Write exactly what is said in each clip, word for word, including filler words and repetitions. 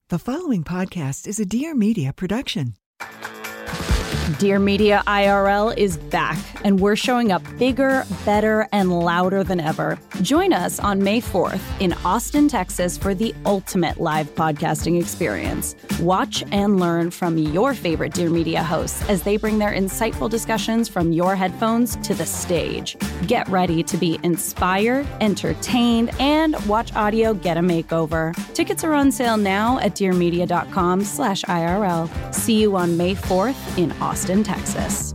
The following podcast is a Dear Media production. Dear Media I R L is back, and we're showing up bigger, better, and louder than ever. Join us on May fourth in Austin, Texas for the ultimate live podcasting experience. Watch and learn from your favorite Dear Media hosts as they bring their insightful discussions from your headphones to the stage. Get ready to be inspired, entertained, and watch audio get a makeover. Tickets are on sale now at dearmedia.com slash IRL. See you on May fourth in Austin, Texas.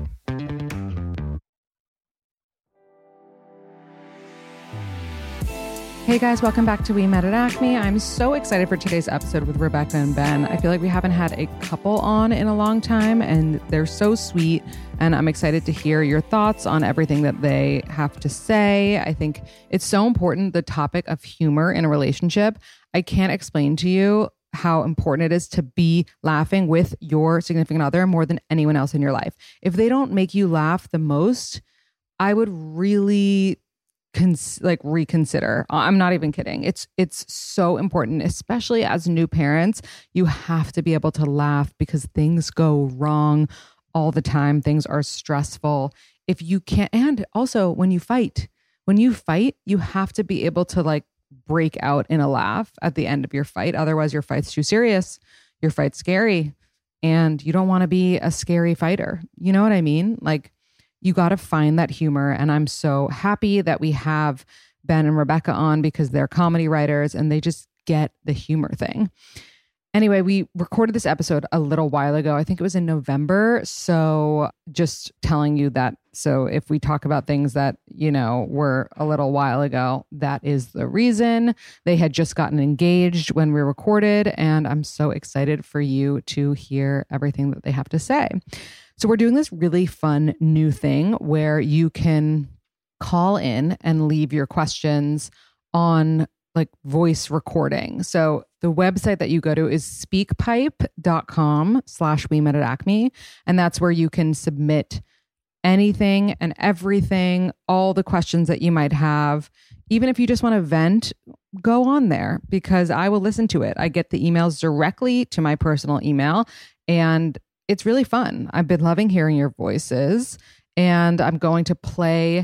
Hey guys, welcome back to We Met at Acme. I'm so excited for today's episode with Rebecca and Ben. I feel like we haven't had a couple on in a long time, and they're so sweet. And I'm excited to hear your thoughts on everything that they have to say. I think it's so important, the topic of humor in a relationship. I can't explain to you how important it is to be laughing with your significant other more than anyone else in your life. If they don't make you laugh the most, I would really Cons- like reconsider. I'm not even kidding. It's it's so important, especially as new parents. You have to be able to laugh because things go wrong all the time. Things are stressful. If you can't, and also when you fight, when you fight, you have to be able to like break out in a laugh at the end of your fight. Otherwise, your fight's too serious. Your fight's scary, and you don't want to be a scary fighter. You know what I mean? Like, you got to find that humor. And I'm so happy that we have Ben and Rebecca on because they're comedy writers and they just get the humor thing. Anyway, we recorded this episode a little while ago. I think it was in November. So just telling you that. So if we talk about things that, you know, were a little while ago, that is the reason. They had just gotten engaged when we recorded. And I'm so excited for you to hear everything that they have to say. So we're doing this really fun new thing where you can call in and leave your questions on like voice recording. So the website that you go to is speakpipe.com slash we met at Acme. And that's where you can submit anything and everything, all the questions that you might have. Even if you just want to vent, go on there because I will listen to it. I get the emails directly to my personal email, and it's really fun. I've been loving hearing your voices, and I'm going to play,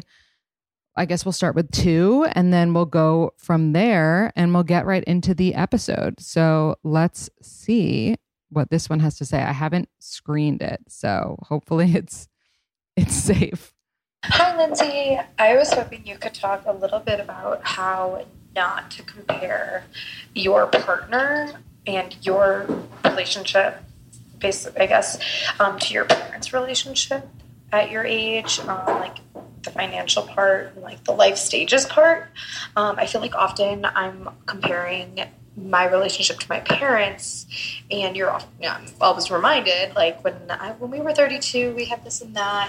I guess we'll start with two and then we'll go from there and we'll get right into the episode. So let's see what this one has to say. I haven't screened it, so hopefully it's it's safe. Hi, Lindsay. I was hoping you could talk a little bit about how not to compare your partner and your relationship, basically, I guess, um, to your parents' relationship at your age, um, like the financial part, like the life stages part. Um, I feel like often I'm comparing my relationship to my parents, and you're often, you know, I'm always reminded, like when I, when we were thirty-two, we had this and that.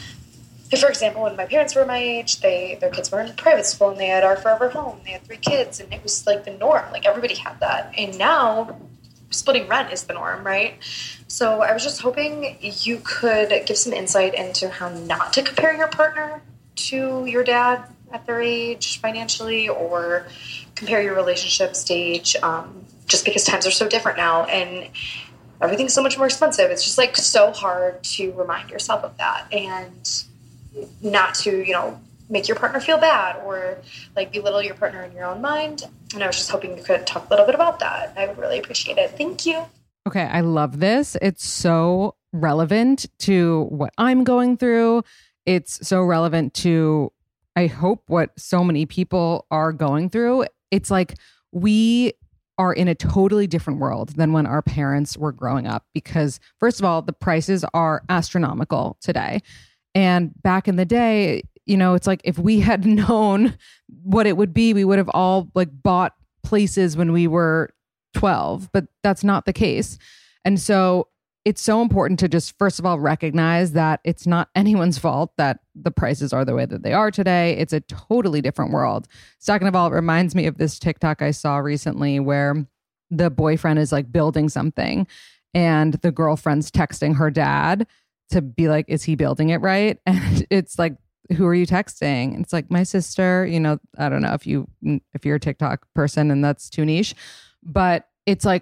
And for example, when my parents were my age, they their kids were in private school and they had our forever home. They had three kids, and it was like the norm. Like everybody had that, and now splitting rent is the norm, right? So I was just hoping you could give some insight into how not to compare your partner to your dad at their age financially, or compare your relationship stage, um, just because times are so different now and everything's so much more expensive. It's just like so hard to remind yourself of that and not to, you know, make your partner feel bad or like belittle your partner in your own mind. And I was just hoping you could talk a little bit about that. I would really appreciate it. Thank you. Okay, I love this. It's so relevant to what I'm going through. It's so relevant to, I hope, what so many people are going through. It's like we are in a totally different world than when our parents were growing up because, first of all, the prices are astronomical today. And back in the day, you know, it's like if we had known what it would be, we would have all like bought places when we were twelve, but that's not the case. And so it's so important to just, first of all, recognize that it's not anyone's fault that the prices are the way that they are today. It's a totally different world. Second of all, it reminds me of this TikTok I saw recently where the boyfriend is like building something and the girlfriend's texting her dad to be like, is he building it right? And it's like, who are you texting? And it's like, my sister. You know, I don't know if you if you're a TikTok person and that's too niche, but it's like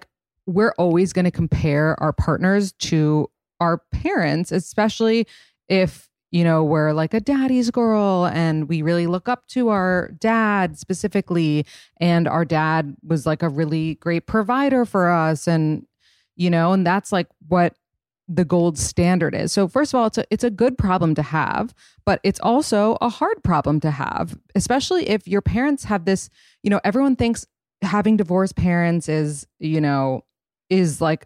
we're always going to compare our partners to our parents, especially if, you know, we're like a daddy's girl and we really look up to our dad specifically. And our dad was like a really great provider for us. And, you know, and that's like what the gold standard is. So first of all, it's a, it's a good problem to have, but it's also a hard problem to have, especially if your parents have this, you know, everyone thinks having divorced parents is, you know, is like,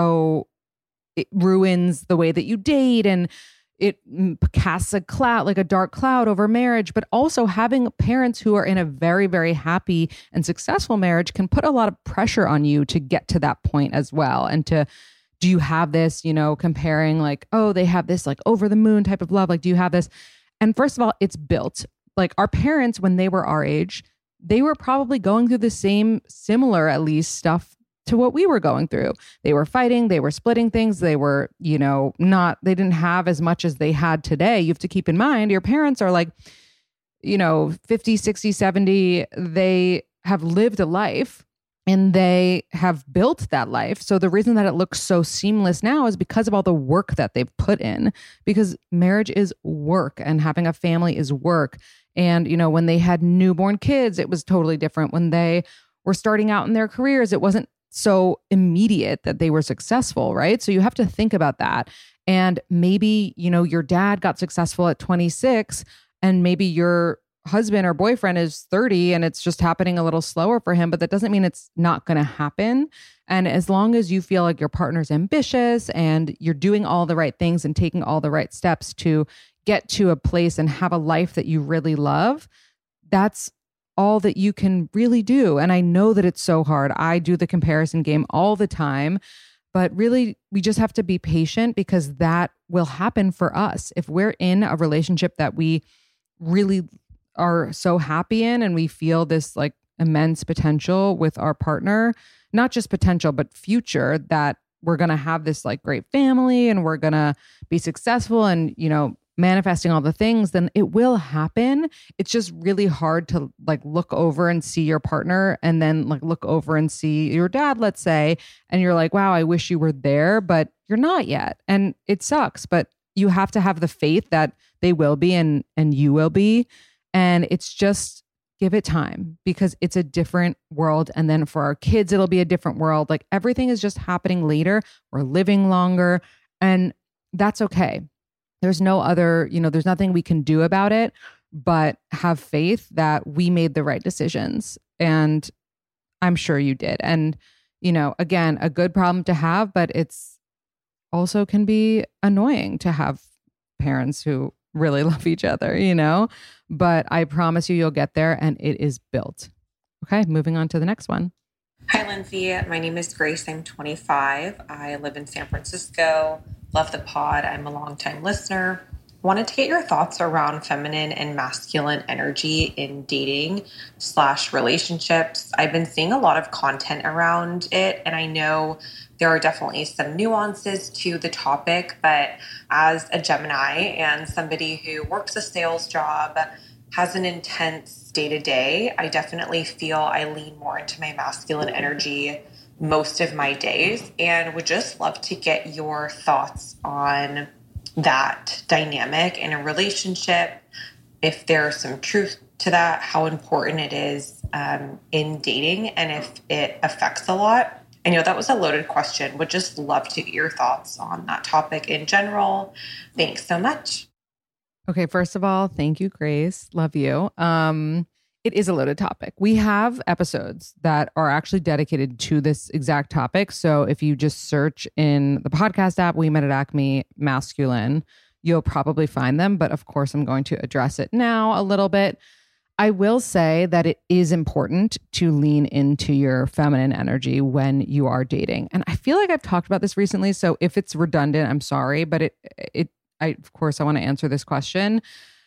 so it ruins the way that you date and it casts a cloud, like a dark cloud over marriage. But also having parents who are in a very, very happy and successful marriage can put a lot of pressure on you to get to that point as well. And to, do you have this, you know, comparing like, oh, they have this like over the moon type of love. Like, do you have this? And first of all, it's built. Like our parents, when they were our age, they were probably going through the same, similar at least stuff to what we were going through. They were fighting, they were splitting things. They were, you know, not, they didn't have as much as they had today. You have to keep in mind, your parents are like, you know, fifty, sixty, seventy, they have lived a life. And they have built that life. So the reason that it looks so seamless now is because of all the work that they've put in, because marriage is work and having a family is work. And, you know, when they had newborn kids, it was totally different. When they were starting out in their careers, it wasn't so immediate that they were successful, right? So you have to think about that. And maybe, you know, your dad got successful at twenty-six and maybe your husband or boyfriend is thirty and it's just happening a little slower for him, but that doesn't mean it's not going to happen. And as long as you feel like your partner's ambitious and you're doing all the right things and taking all the right steps to get to a place and have a life that you really love, that's all that you can really do. And I know that it's so hard. I do the comparison game all the time, but really we just have to be patient because that will happen for us. If we're in a relationship that we really are so happy in and we feel this like immense potential with our partner, not just potential, but future, that we're going to have this like great family and we're going to be successful and, you know, manifesting all the things, then it will happen. It's just really hard to like look over and see your partner and then like look over and see your dad, let's say, and you're like, wow, I wish you were there, but you're not yet. And it sucks, but you have to have the faith that they will be and and you will be. And it's just give it time because it's a different world. And then for our kids, it'll be a different world. Like everything is just happening later. We're living longer and that's okay. There's no other, you know, there's nothing we can do about it, but have faith that we made the right decisions. And I'm sure you did. And, you know, again, a good problem to have, but it's also can be annoying to have parents who really love each other, you know, but I promise you, you'll get there and it is built. Okay. Moving on to the next one. Hi, Lindsay. My name is Grace. I'm twenty-five. I live in San Francisco. Love the pod. I'm a longtime listener. Wanted to get your thoughts around feminine and masculine energy in dating slash relationships. I've been seeing a lot of content around it, and I know there are definitely some nuances to the topic, but as a Gemini and somebody who works a sales job, has an intense day-to-day, I definitely feel I lean more into my masculine energy most of my days and would just love to get your thoughts on that dynamic in a relationship, if there's some truth to that, how important it is um, in dating, and if it affects a lot. I know that was a loaded question. Would just love to get your thoughts on that topic in general. Thanks so much. Okay, first of all, thank you, Grace. Love you. Um, it is a loaded topic. We have episodes that are actually dedicated to this exact topic. So if you just search in the podcast app, We Met at Acme Masculine, you'll probably find them. But of course, I'm going to address it now a little bit. I will say that it is important to lean into your feminine energy when you are dating. And I feel like I've talked about this recently. So if it's redundant, I'm sorry. But it, it, I, of course, I want to answer this question.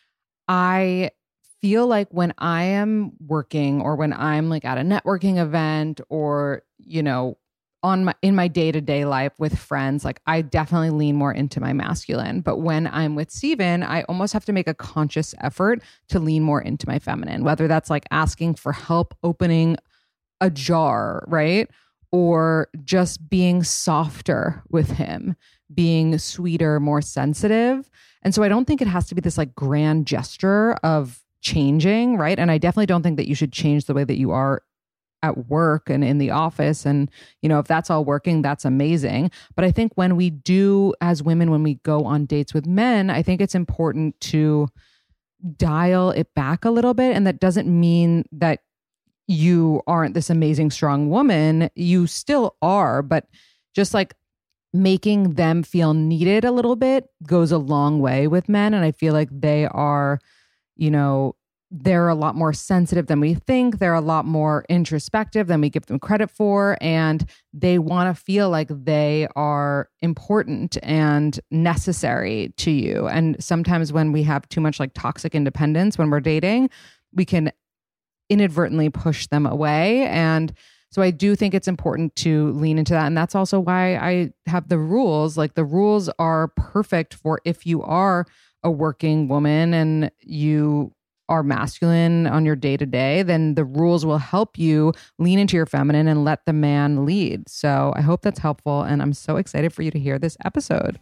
I feel like when I am working or when I'm like at a networking event or, you know, on my, in my day-to-day life with friends, like I definitely lean more into my masculine. But when I'm with Steven, I almost have to make a conscious effort to lean more into my feminine, whether that's like asking for help opening a jar, right? or just being softer with him, being sweeter, more sensitive. And so I don't think it has to be this like grand gesture of changing, right? And I definitely don't think that you should change the way that you are at work and in the office. And, you know, if that's all working, that's amazing. But I think when we do, as women, when we go on dates with men, I think it's important to dial it back a little bit. And that doesn't mean that you aren't this amazing, strong woman. You still are, but just like making them feel needed a little bit goes a long way with men. And I feel like they are, you know, they're a lot more sensitive than we think. They're a lot more introspective than we give them credit for. And they want to feel like they are important and necessary to you. And sometimes when we have too much like toxic independence when we're dating, we can inadvertently push them away. And so I do think it's important to lean into that. And that's also why I have the rules. Like the rules are perfect for if you are a working woman and you are masculine on your day to day, then the rules will help you lean into your feminine and let the man lead. So I hope that's helpful. And I'm so excited for you to hear this episode.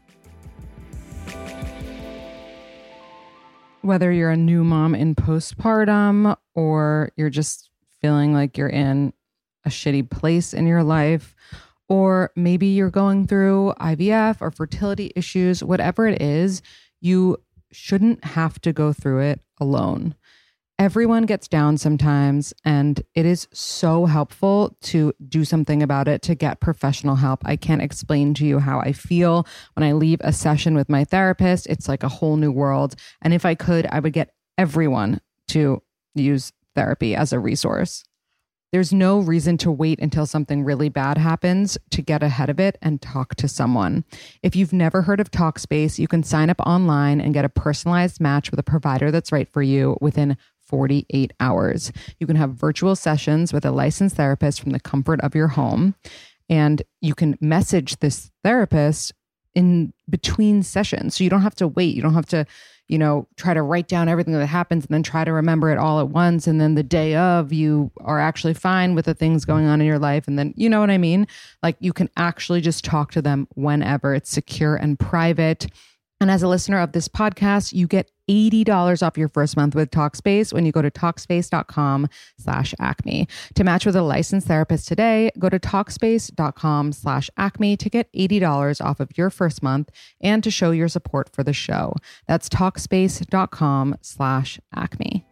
Whether you're a new mom in postpartum or you're just feeling like you're in a shitty place in your life, or maybe you're going through I V F or fertility issues, whatever it is, you shouldn't have to go through it alone. Everyone gets down sometimes, and it is so helpful to do something about it, to get professional help. I can't explain to you how I feel when I leave a session with my therapist. It's like a whole new world. And if I could, I would get everyone to use therapy as a resource. There's no reason to wait until something really bad happens to get ahead of it and talk to someone. If you've never heard of Talkspace, you can sign up online and get a personalized match with a provider that's right for you within forty-eight hours. You can have virtual sessions with a licensed therapist from the comfort of your home, and you can message this therapist in between sessions. So you don't have to wait. You don't have to, you know, try to write down everything that happens and then try to remember it all at once. And then the day of, you are actually fine with the things going on in your life. And then, you know what I mean? Like you can actually just talk to them whenever. It's secure and private. And as a listener of this podcast, you get eighty dollars off your first month with Talkspace when you go to Talkspace.com slash Acme. To match with a licensed therapist today, go to Talkspace.com slash Acme to get eighty dollars off of your first month and to show your support for the show. That's Talkspace.com slash Acme.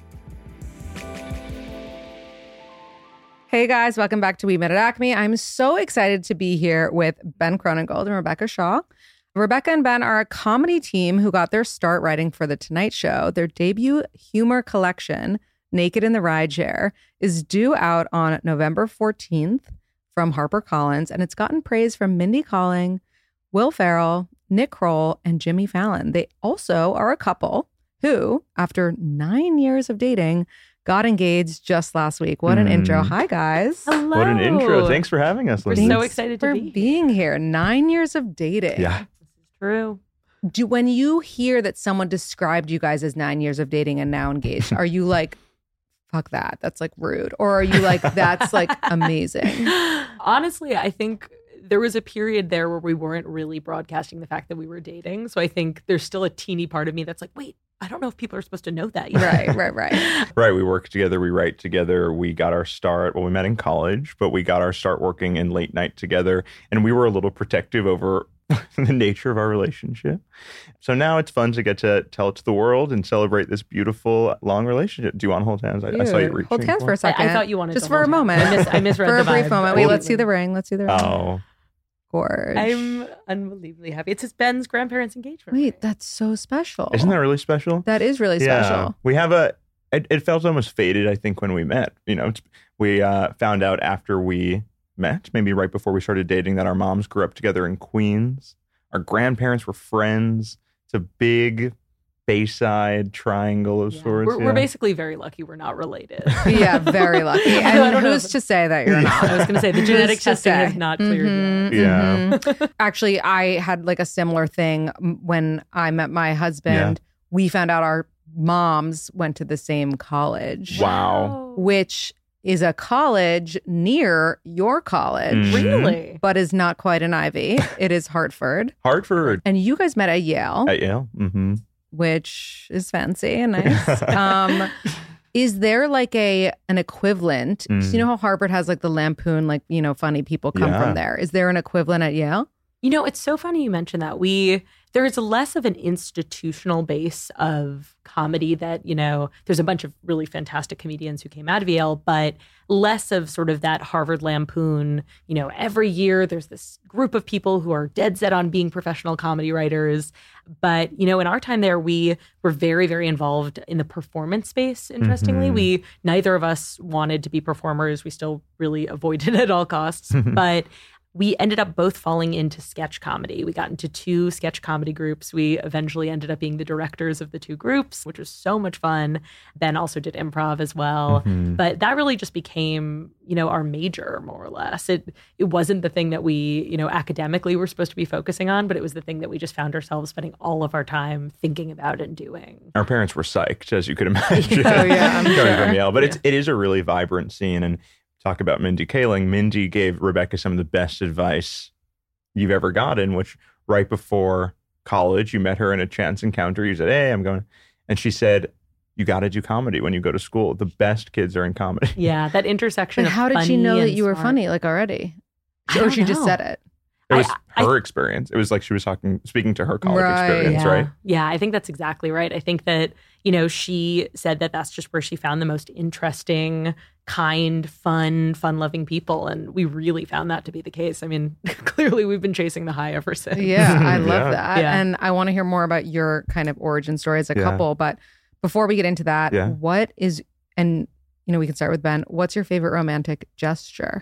Hey guys, welcome back to We Met at Acme. I'm so excited to be here with Ben Cronengold and Rebecca Shaw. Rebecca and Ben are a comedy team who got their start writing for The Tonight Show. Their debut humor collection, Naked in the Rideshare, is due out on November fourteenth from HarperCollins, and it's gotten praise from Mindy Kaling, Will Ferrell, Nick Kroll, and Jimmy Fallon. They also are a couple who, after nine years of dating, got engaged just last week. What an mm. intro. Hi, guys. Hello. What an intro. Thanks for having us, Lindsay. We're so excited to for be being here. Nine years of dating. Yeah. True. Do when you hear that someone described you guys as nine years of dating and now engaged, are you like, fuck that, that's like rude? Or are you like, that's like amazing? Honestly, I think there was a period there where we weren't really broadcasting the fact that we were dating. So I think there's still a teeny part of me that's like, wait, I don't know if people are supposed to know that yet. Right, right, right. Right. We work together. We write together. We got our start. Well, we met in college, but we got our start working in late night together. And we were a little protective over the nature of our relationship. So now it's fun to get to tell it to the world and celebrate this beautiful long relationship. Do you want to hold hands? I, I saw you reaching. Hold hands for a second. I, I thought you wanted just to for a moment. I, mis- I misread for the a brief vibe. moment. Wait, let's see the ring. Let's see the ring. Oh, gorge. I'm unbelievably happy. It's his Ben's grandparents' engagement. Wait, that's so special. Isn't that really special? That is really yeah. special. We have a. It, it felt almost faded, I think, when we met. You know, it's, we uh, found out after we met, maybe right before we started dating, that our moms grew up together in Queens. Our grandparents were friends. It's a big Bayside triangle of yeah. sorts. We're, yeah. we're basically very lucky we're not related. Yeah, very lucky. And who's to say that you're not? I was going to say the genetic testing has not cleared mm-hmm, yet. Yeah. Mm-hmm. Actually, I had like a similar thing when I met my husband. Yeah. We found out our moms went to the same college. Wow. Which is a college near your college. Mhm. Really? But is not quite an Ivy. It is Hartford. Hartford And you guys met at Yale, at Yale. Mm-hmm. which is fancy and nice. um, is there like a an equivalent? 'Cause you know how Harvard has like the Lampoon, like, you know, funny people come Yeah. from there. Is there an equivalent at Yale? You know, it's so funny you mentioned that. We there is less of an institutional base of comedy that, you know, there's a bunch of really fantastic comedians who came out of Yale, but less of sort of that Harvard Lampoon, you know, every year there's this group of people who are dead set on being professional comedy writers. But, you know, in our time there, we were very, very involved in the performance space, interestingly. Mhm. We, neither of us wanted to be performers. We still really avoided it at all costs. But we ended up both falling into sketch comedy. We got into two sketch comedy groups. We eventually ended up being the directors of the two groups, which was so much fun. Ben also did improv as well. Mhm. But that really just became, you know, our major, more or less. It it wasn't the thing that we, you know, academically were supposed to be focusing on, but it was the thing that we just found ourselves spending all of our time thinking about and doing. Our parents were psyched, as you could imagine. Oh, yeah, I'm coming sure. from Yale. But it's it is a really vibrant scene. And talk about Mindy Kaling. Mindy gave Rebecca some of the best advice you've ever gotten, which right before college, you met her in a chance encounter. You said, "Hey, I'm going," and she said, "You got to do comedy when you go to school. The best kids are in comedy." Yeah, that intersection But of how did she funny know that and you were smart. funny, like already? I Or don't she just know. said it? It was I- her experience. It was like she was talking, speaking to her college Right. experience, yeah. right? Yeah, I think that's exactly right. I think that, you know, she said that that's just where she found the most interesting, kind, fun, fun-loving people. And we really found that to be the case. I mean, clearly we've been chasing the high ever since. Yeah, I love Yeah. that. Yeah. And I want to hear more about your kind of origin story as a Yeah. couple. But before we get into that, Yeah. what is, and, you know, we can start with Ben. What's your favorite romantic gesture?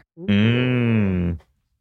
Mm.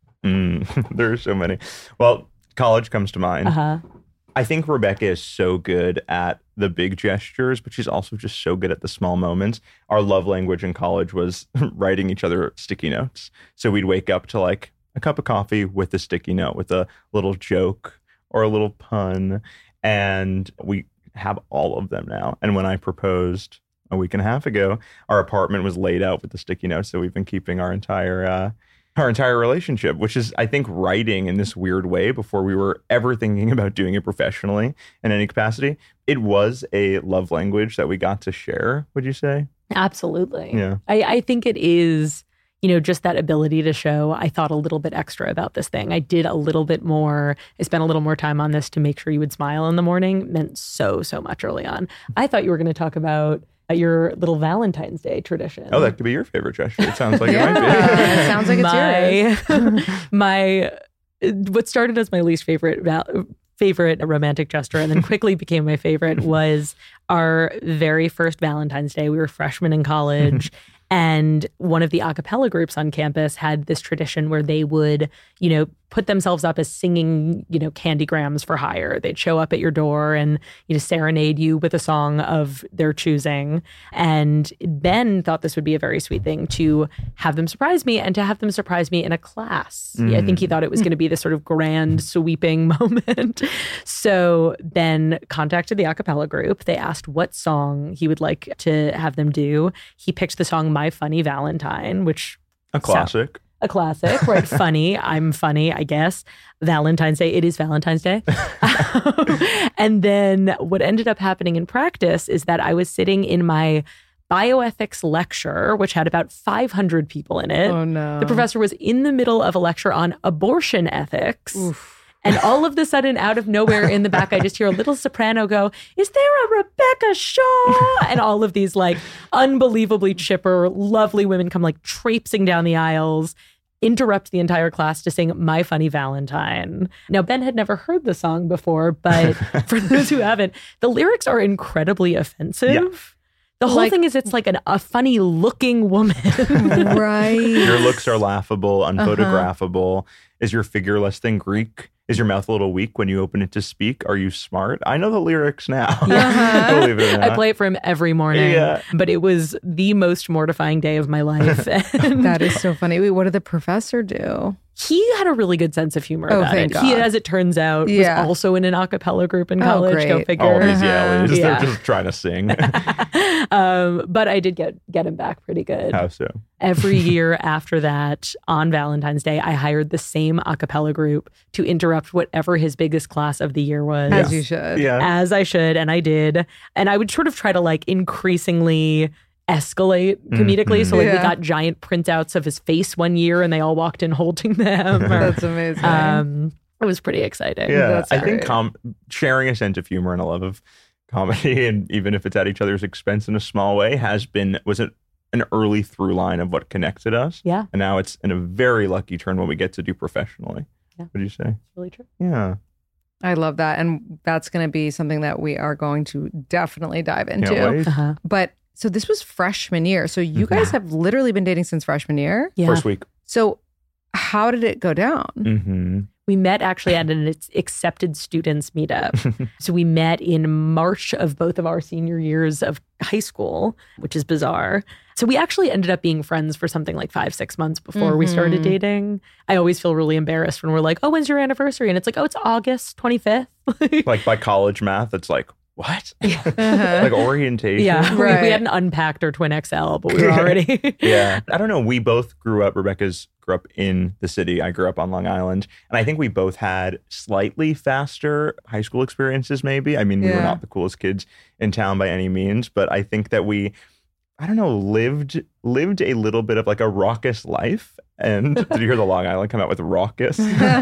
Mm. There are so many. Well, college comes to mind. Uh-huh. I think Rebecca is so good at the big gestures, but she's also just so good at the small moments. Our love language in college was writing each other sticky notes. So we'd wake up to like a cup of coffee with a sticky note, with a little joke or a little pun. And we have all of them now. And when I proposed a week and a half ago, our apartment was laid out with the sticky notes that we've been keeping our entire uh, our entire relationship, which is, I think, writing in this weird way before we were ever thinking about doing it professionally in any capacity. It was a love language that we got to share, would you say? Absolutely. Yeah. I, I think it is, you know, just that ability to show. I thought a little bit extra about this thing. I did a little bit more. I spent a little more time on this to make sure you would smile in the morning. It meant so, so much early on. I thought you were going to talk about your little Valentine's Day tradition. Oh, that could be your favorite gesture. It sounds like it might Yeah, it sounds like it's yours. my, my, what started as my least favorite val- favorite romantic gesture and then quickly became my favorite was our very first Valentine's Day. We were freshmen in college. And one of the a cappella groups on campus had this tradition where they would, you know, put themselves up as singing, you know, candygrams for hire. They'd show up at your door and, you know, serenade you with a song of their choosing. And Ben thought this would be a very sweet thing to have them surprise me and to have them surprise me in a class. Mm. I think he thought it was going to be this sort of grand sweeping moment. So Ben contacted the a cappella group. They asked what song he would like to have them do. He picked the song My Funny Valentine, which A classic. a classic, right? Funny. I'm funny, I guess. Valentine's Day. It is Valentine's Day. And then what ended up happening in practice is that I was sitting in my bioethics lecture, which had about five hundred people in it. Oh, no. The professor was in the middle of a lecture on abortion ethics. And all of the sudden, out of nowhere in the back, I just hear a little soprano go, "Is there a Rebecca Shaw?" And all of these like unbelievably chipper, lovely women come like traipsing down the aisles, interrupt the entire class to sing My Funny Valentine. Now, Ben had never heard the song before, but for those who haven't, the lyrics are incredibly offensive. Yeah. The whole Like- thing is it's like an, a funny looking woman. Right. Your looks are laughable, Uh-huh. unphotographable. Is your figure less than Greek? Is your mouth a little weak when you open it to speak? Are you smart? I know the lyrics now. Uh-huh. Believe it or not. I play it for him every morning. Yeah. But it was the most mortifying day of my life. And That is so funny. Wait, what did the professor do? He had a really good sense of humor Oh, about thank it. He, God. as it turns out, Yeah. was also in an a cappella group in Oh, college. Go great. figure. Always, yeah, Uh-huh. always. Yeah. They're just trying to sing. um, but I did get get him back pretty good. How so? Every year after that, on Valentine's Day, I hired the same a cappella group to interrupt whatever his biggest class of the year was. As you should. Yeah. As I should, and I did. And I would sort of try to like increasingly escalate comedically. So like we Yeah. got giant printouts of his face one year and they all walked in holding them. Or, That's amazing. um, it was pretty exciting. Yeah, That's I think great. com- sharing a sense of humor and a love of comedy, and even if it's at each other's expense in a small way, has been was it an early through line of what connected us. Yeah. And now it's in a very lucky turn what we get to do professionally. Yeah. What do you say? It's really true. Yeah. I love that. And that's going to be something that we are going to definitely dive into. Can't wait. Uh-huh. But so this was freshman year. So you Mhm. guys have literally been dating since freshman year. Yeah. First week. So how did it go down? Mm-hmm. We met actually at an accepted students meetup. So we met in March of both of our senior years of high school, which is bizarre. So we actually ended up being friends for something like five, six months before we started Mhm. dating. I always feel really embarrassed when we're like, oh, when's your anniversary? And it's like, oh, it's August twenty-fifth. Like by college math, it's like, what? Uh-huh. Like orientation. Yeah, we, Right. we hadn't unpacked our twin X L, but we were already. Yeah. I don't know. We both grew up, Rebecca's grew up in the city. I grew up on Long Island. And I think we both had slightly faster high school experiences, maybe. I mean, we were Yeah. not the coolest kids in town by any means, but I think that we, I don't know, lived lived a little bit of like a raucous life. And did you hear the Long Island come out with raucous?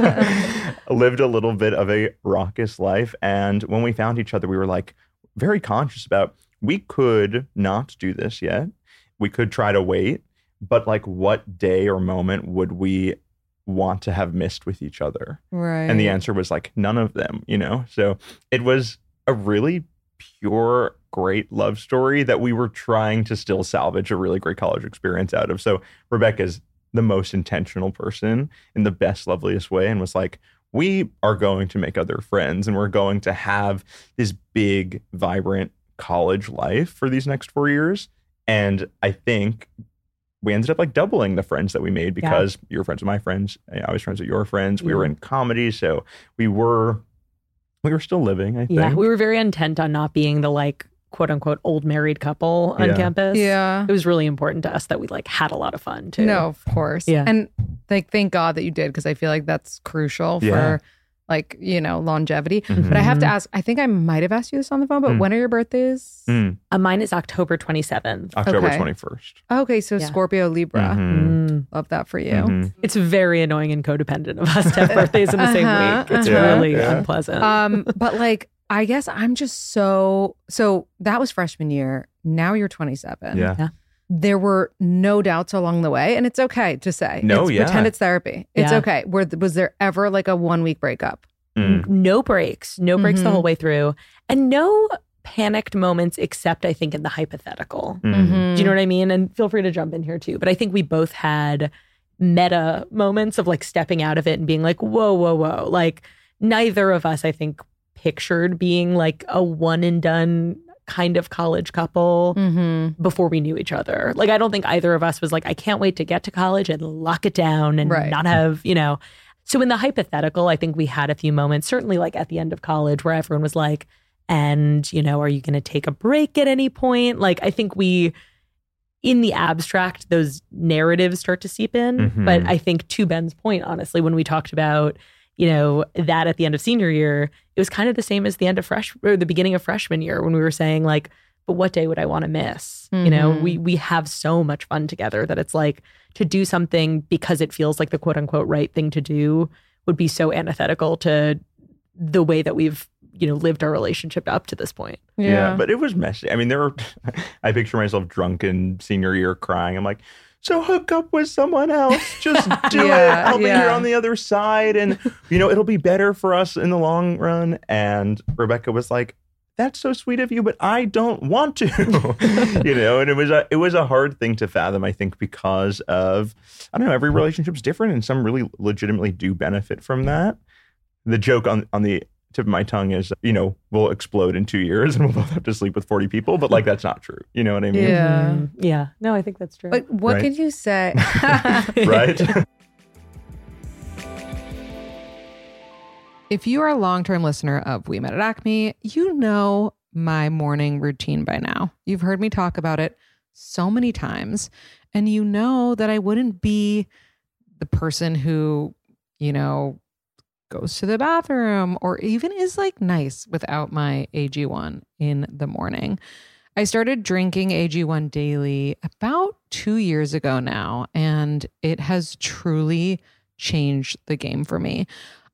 Lived a little bit of a raucous life. And when we found each other, we were like very conscious about we could not do this yet. We could try to wait, but like what day or moment would we want to have missed with each other? Right. And the answer was like none of them, you know? So it was a really pure, great love story that we were trying to still salvage a really great college experience out of. So Rebecca's the most intentional person in the best, loveliest way, and was like, we are going to make other friends and we're going to have this big, vibrant college life for these next four years. And I think we ended up like doubling the friends that we made because you were friends with my friends. I was friends with your friends. We were in comedy. So we were, we were still living, I think. Yeah, we were very intent on not being the like quote unquote old married couple on Yeah. campus. Yeah. It was really important to us that we like had a lot of fun too. No, of course. Yeah. And like, thank God that you did, because I feel like that's crucial Yeah. for like, you know, longevity. But I have to ask, I think I might have asked you this on the phone, but Mm. when are your birthdays? Mm, Uh, mine is October twenty-seventh. October Okay. twenty-first. Okay, so Yeah. Scorpio, Libra. Mhm. Mm. Love that for you. Mhm. It's very annoying and codependent of us to have birthdays in the same Uh-huh, week. It's uh-huh. really Yeah. unpleasant. Um, but like, I guess I'm just so, so that was freshman year. Now you're twenty-seven. Yeah. Yeah. There were no doubts along the way, and it's okay to say. No, it's, yeah. Pretend it's therapy. It's Yeah. okay. Were, was there ever like a one week breakup? Mm. No breaks, no breaks the Mhm. whole way through, and no panicked moments except I think in the hypothetical. Mm. Do you know what I mean? And feel free to jump in here too. But I think we both had meta moments of like stepping out of it and being like, whoa, whoa, whoa. Like neither of us, I think, pictured being like a one and done kind of college couple Mm-hmm. before we knew each other. Like I don't think either of us was like, I can't wait to get to college and lock it down and Right. not have, you know. So in the hypothetical, I think we had a few moments, certainly like at the end of college, where everyone was like, and, you know, are you going to take a break at any point? Like, I think we, in the abstract, those narratives start to seep in. Mhm. But I think to Ben's point, honestly, when we talked about, you know, that at the end of senior year, it was kind of the same as the end of fresh or the beginning of freshman year when we were saying like, but what day would I want to miss? You know, Mhm. we we have so much fun together that it's like to do something because it feels like the quote unquote right thing to do would be so antithetical to the way that we've, you know, lived our relationship up to this point. Yeah. But it was messy. I mean, there were, I picture myself drunk in senior year crying. I'm like, so hook up with someone else. Just do Yeah, it. I'll be yeah. here on the other side. And, you know, it'll be better for us in the long run. And Rebecca was like, that's so sweet of you, but I don't want to, you know, and it was a, it was a hard thing to fathom, I think, because of, I don't know, every relationship's different and some really legitimately do benefit from that. The joke on, on the tip of my tongue is, you know, we'll explode in two years and we'll both have to sleep with forty people, but like, that's not true. You know what I mean? Yeah. Mhm. Yeah. No, I think that's true. But what Right. could you say? Right? If you are a long-term listener of We Met at Acme, you know my morning routine by now. You've heard me talk about it so many times, and you know that I wouldn't be the person who, you know, goes to the bathroom or even is like nice without my A G one in the morning. I started drinking A G one daily about two years ago now, and it has truly changed the game for me.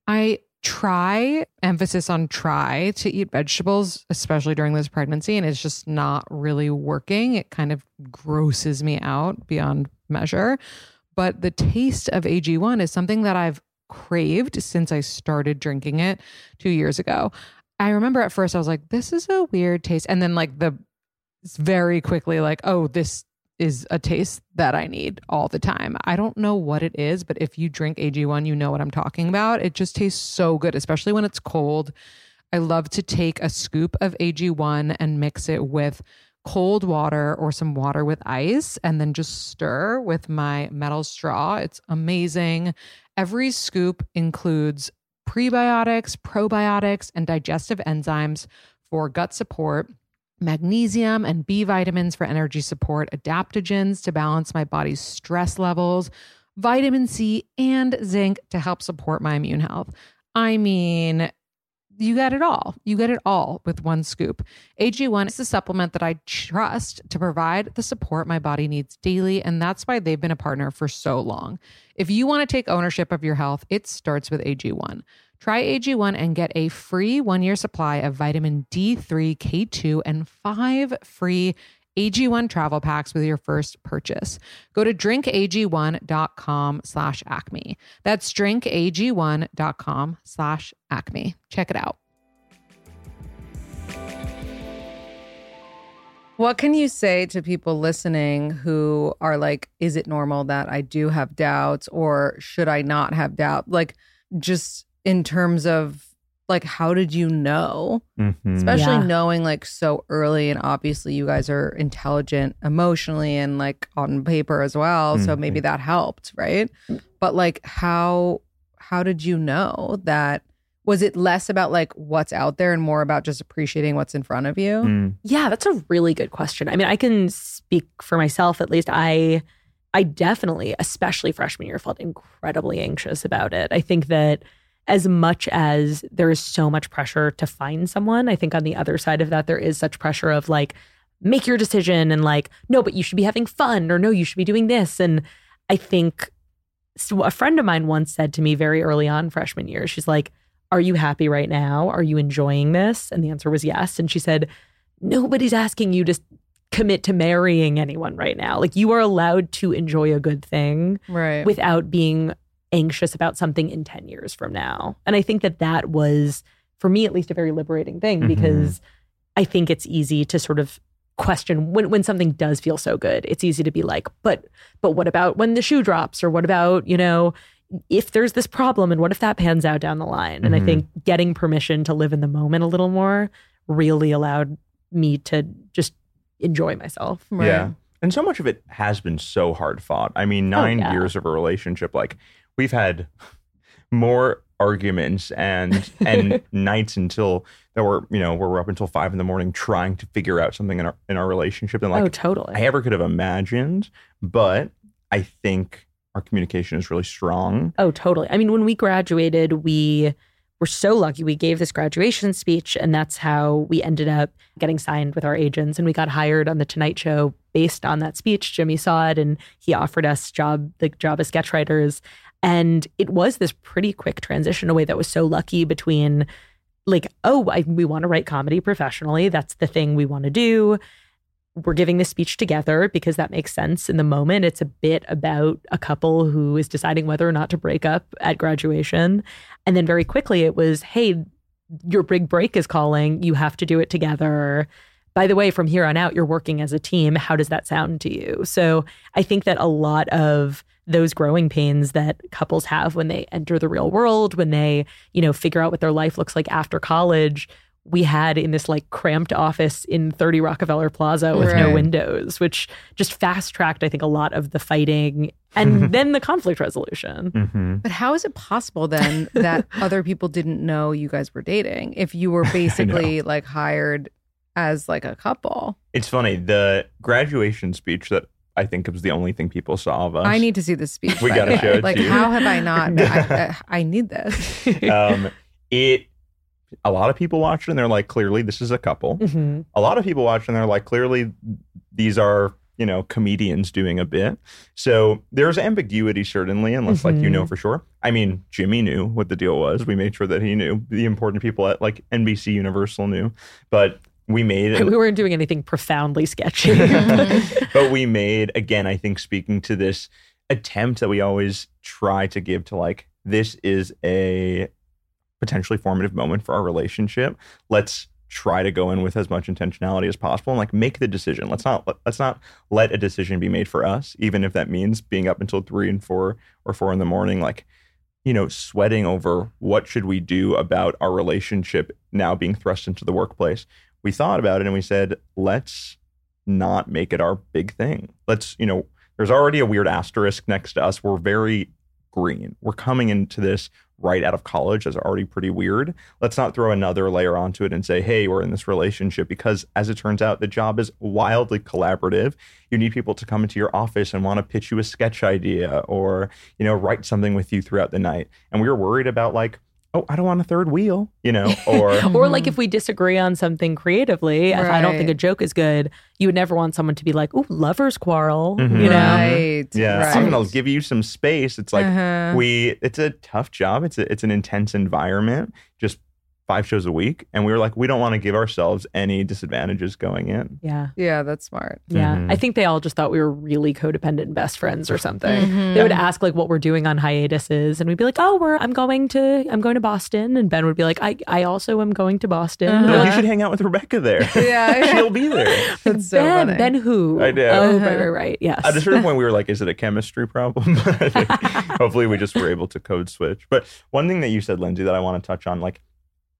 I try, emphasis on try, to eat vegetables, especially during this pregnancy, and it's just not really working. It kind of grosses me out beyond measure. But the taste of A G one is something that I've craved since I started drinking it two years ago. I remember at first I was like, this is a weird taste. And then like the it's very quickly like, oh, this is a taste that I need all the time. I don't know what it is, but if you drink A G one, you know what I'm talking about. It just tastes so good, especially when it's cold. I love to take a scoop of A G one and mix it with cold water or some water with ice and then just stir with my metal straw. It's amazing. Every scoop includes prebiotics, probiotics, and digestive enzymes for gut support, magnesium and B vitamins for energy support, adaptogens to balance my body's stress levels, vitamin C and zinc to help support my immune health. I mean, you get it all. You get it all with one scoop. A G one is a supplement that I trust to provide the support my body needs daily, and that's why they've been a partner for so long. If you want to take ownership of your health, it starts with A G one. Try A G one and get a free one-year supply of vitamin D three, K two, and five free A G one travel packs with your first purchase. Go to drinkag1.com slash acme. That's drinkag1.com slash acme. Check it out. What can you say to people listening who are like, is it normal that I do have doubts, or should I not have doubt? Like, just in terms of like, how did you know? Mm-hmm. Especially yeah. knowing like so early, and obviously you guys are intelligent emotionally and like on paper as well. Mm-hmm. So maybe that helped, right? But like, how how did you know that? Was it less about like what's out there and more about just appreciating what's in front of you? Mm. Yeah, that's a really good question. I mean, I can speak for myself, at least. I I definitely, especially freshman year, felt incredibly anxious about it. I think that as much as there is so much pressure to find someone, I think on the other side of that, there is such pressure of like, make your decision and like, no, but you should be having fun, or no, you should be doing this. And I think so a friend of mine once said to me very early on freshman year, she's like, are you happy right now? Are you enjoying this? And the answer was yes. And she said, nobody's asking you to commit to marrying anyone right now. Like, you are allowed to enjoy a good thing right. without being anxious about something in ten years from now. And I think that that was, for me at least, a very liberating thing, mm-hmm. because I think it's easy to sort of question when, when something does feel so good. It's easy to be like, but but what about when the shoe drops? Or what about, you know, if there's this problem, and what if that pans out down the line? And mm-hmm. I think getting permission to live in the moment a little more really allowed me to just enjoy myself. Right? Yeah. And so much of it has been so hard fought. I mean, nine oh, yeah. years of a relationship, like, we've had more arguments and and nights until that were, you know, where we're up until five in the morning trying to figure out something in our in our relationship than like oh, totally. I ever could have imagined. But I think our communication is really strong. Oh, totally. I mean, when we graduated, we were so lucky. We gave this graduation speech, and that's how we ended up getting signed with our agents. And we got hired on The Tonight Show based on that speech. Jimmy saw it, and he offered us job the job as sketch writers. And it was this pretty quick transition away that was so lucky between like, oh, I, we want to write comedy professionally. That's the thing we want to do. We're giving this speech together because that makes sense in the moment. It's a bit about a couple who is deciding whether or not to break up at graduation. And then very quickly it was, hey, your big break is calling. You have to do it together. By the way, from here on out, you're working as a team. How does that sound to you? So I think that a lot of those growing pains that couples have when they enter the real world, when they, you know, figure out what their life looks like after college, we had in this like cramped office in thirty Rockefeller Plaza with Right. no windows, which just fast tracked, I think, a lot of the fighting and then the conflict resolution. Mm-hmm. But how is it possible then that other people didn't know you guys were dating if you were basically like hired as like a couple? It's funny. The graduation speech that I think was the only thing people saw of us. I need to see this speech. We by gotta the way. show it Like, to you. how have I not? I, I, I need this. um, it. A lot of people watched it and they're like, clearly this is a couple. Mhm. A lot of people watched and they're like, clearly these are, you know, comedians doing a bit. So there's ambiguity certainly, unless like you know for sure. I mean, Jimmy knew what the deal was. We made sure that he knew. The important people at like N B C Universal knew, but we made it. We weren't doing anything profoundly sketchy. But we made, again, I think speaking to this attempt that we always try to give to like, this is a potentially formative moment for our relationship. Let's try to go in with as much intentionality as possible and like make the decision. Let's not let's not let a decision be made for us, even if that means being up until three and four or four in the morning, like, you know, sweating over what should we do about our relationship now being thrust into the workplace. We thought about it and we said, let's not make it our big thing. Let's, you know, there's already a weird asterisk next to us. We're very green. We're coming into this right out of college. That's already pretty weird. Let's not throw another layer onto it and say, hey, we're in this relationship, because as it turns out, the job is wildly collaborative. You need people to come into your office and want to pitch you a sketch idea or, you know, write something with you throughout the night. And we were worried about like, oh, I don't want a third wheel, you know, or Or like if we disagree on something creatively, if I don't think Right. a joke is good, you would never want someone to be like, "Ooh, lovers quarrel," Mhm. you know? Right. yeah, Right. I'm gonna give you some space. It's like Uh-huh. we, it's a tough job. It's a, it's an intense environment. Just five shows a week, and we were like, we don't want to give ourselves any disadvantages going in. Yeah. Yeah, that's smart. Yeah. Mhm. I think they all just thought we were really codependent best friends or something. Mhm. They would ask like what we're doing on hiatuses and we'd be like, "Oh, we're I'm going to I'm going to Boston." And Ben would be like, "I I also am going to Boston." Uh-huh. And They're we're like, like, you should hang out with Rebecca there. Yeah. She'll be there. That's so Ben, funny. Ben who? I know. Oh, Uh-huh. right, right, right. Yes. At a certain point, we were like, is it a chemistry problem? But I think hopefully we just were able to code switch. But one thing that you said, Lindsay, that I want to touch on, like,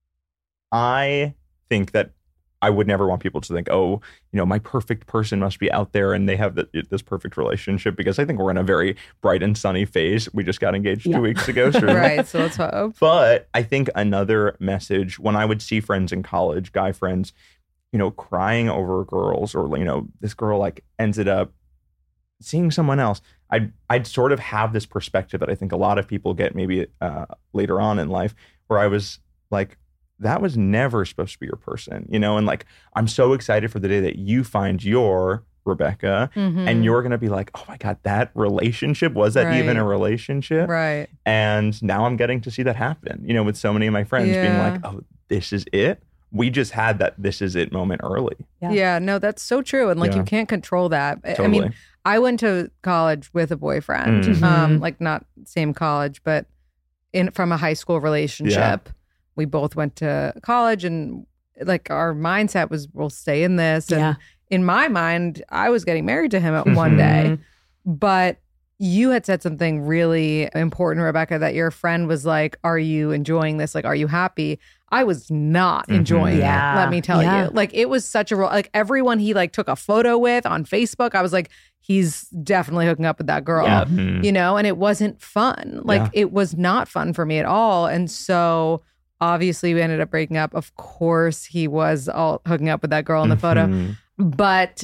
I think that I would never want people to think, oh, you know, my perfect person must be out there and they have the, this perfect relationship, because I think we're in a very bright and sunny phase. We just got engaged Yeah. two weeks ago. certainly. Right. So let's hope. But I think another message, when I would see friends in college, guy friends, you know, crying over girls, or, you know, this girl like ended up seeing someone else, I'd, I'd sort of have this perspective that I think a lot of people get maybe uh, later on in life, where I was like, that was never supposed to be your person, you know? And like, I'm so excited for the day that you find your Rebecca, Mhm. and you're going to be like, oh my God, that relationship, was that even Right. a relationship? Right. And now I'm getting to see that happen, you know, with so many of my friends being Yeah. like, oh, this is it. We just had that this is it moment early. Yeah. Yeah. No, that's so true. And like, Yeah. you can't control that. I- I Totally. mean, I went to college with a boyfriend, Mhm. um, like not same college, but in from a high school relationship. We both went to college, and like our mindset was, we'll stay in this. And Yeah. in my mind, I was getting married to him at one day. But you had said something really important, Rebecca, that your friend was like, are you enjoying this? Like, are you happy? I was not Mhm. enjoying Yeah. it. Let me tell Yeah. you. Like, it was such a role. Like, everyone he like took a photo with on Facebook, I was like, he's definitely hooking up with that girl. Yeah. Mhm. You know, and it wasn't fun. Like, Yeah. it was not fun for me at all. And so obviously we ended up breaking up. Of course, he was all hooking up with that girl in the photo. Mhm. But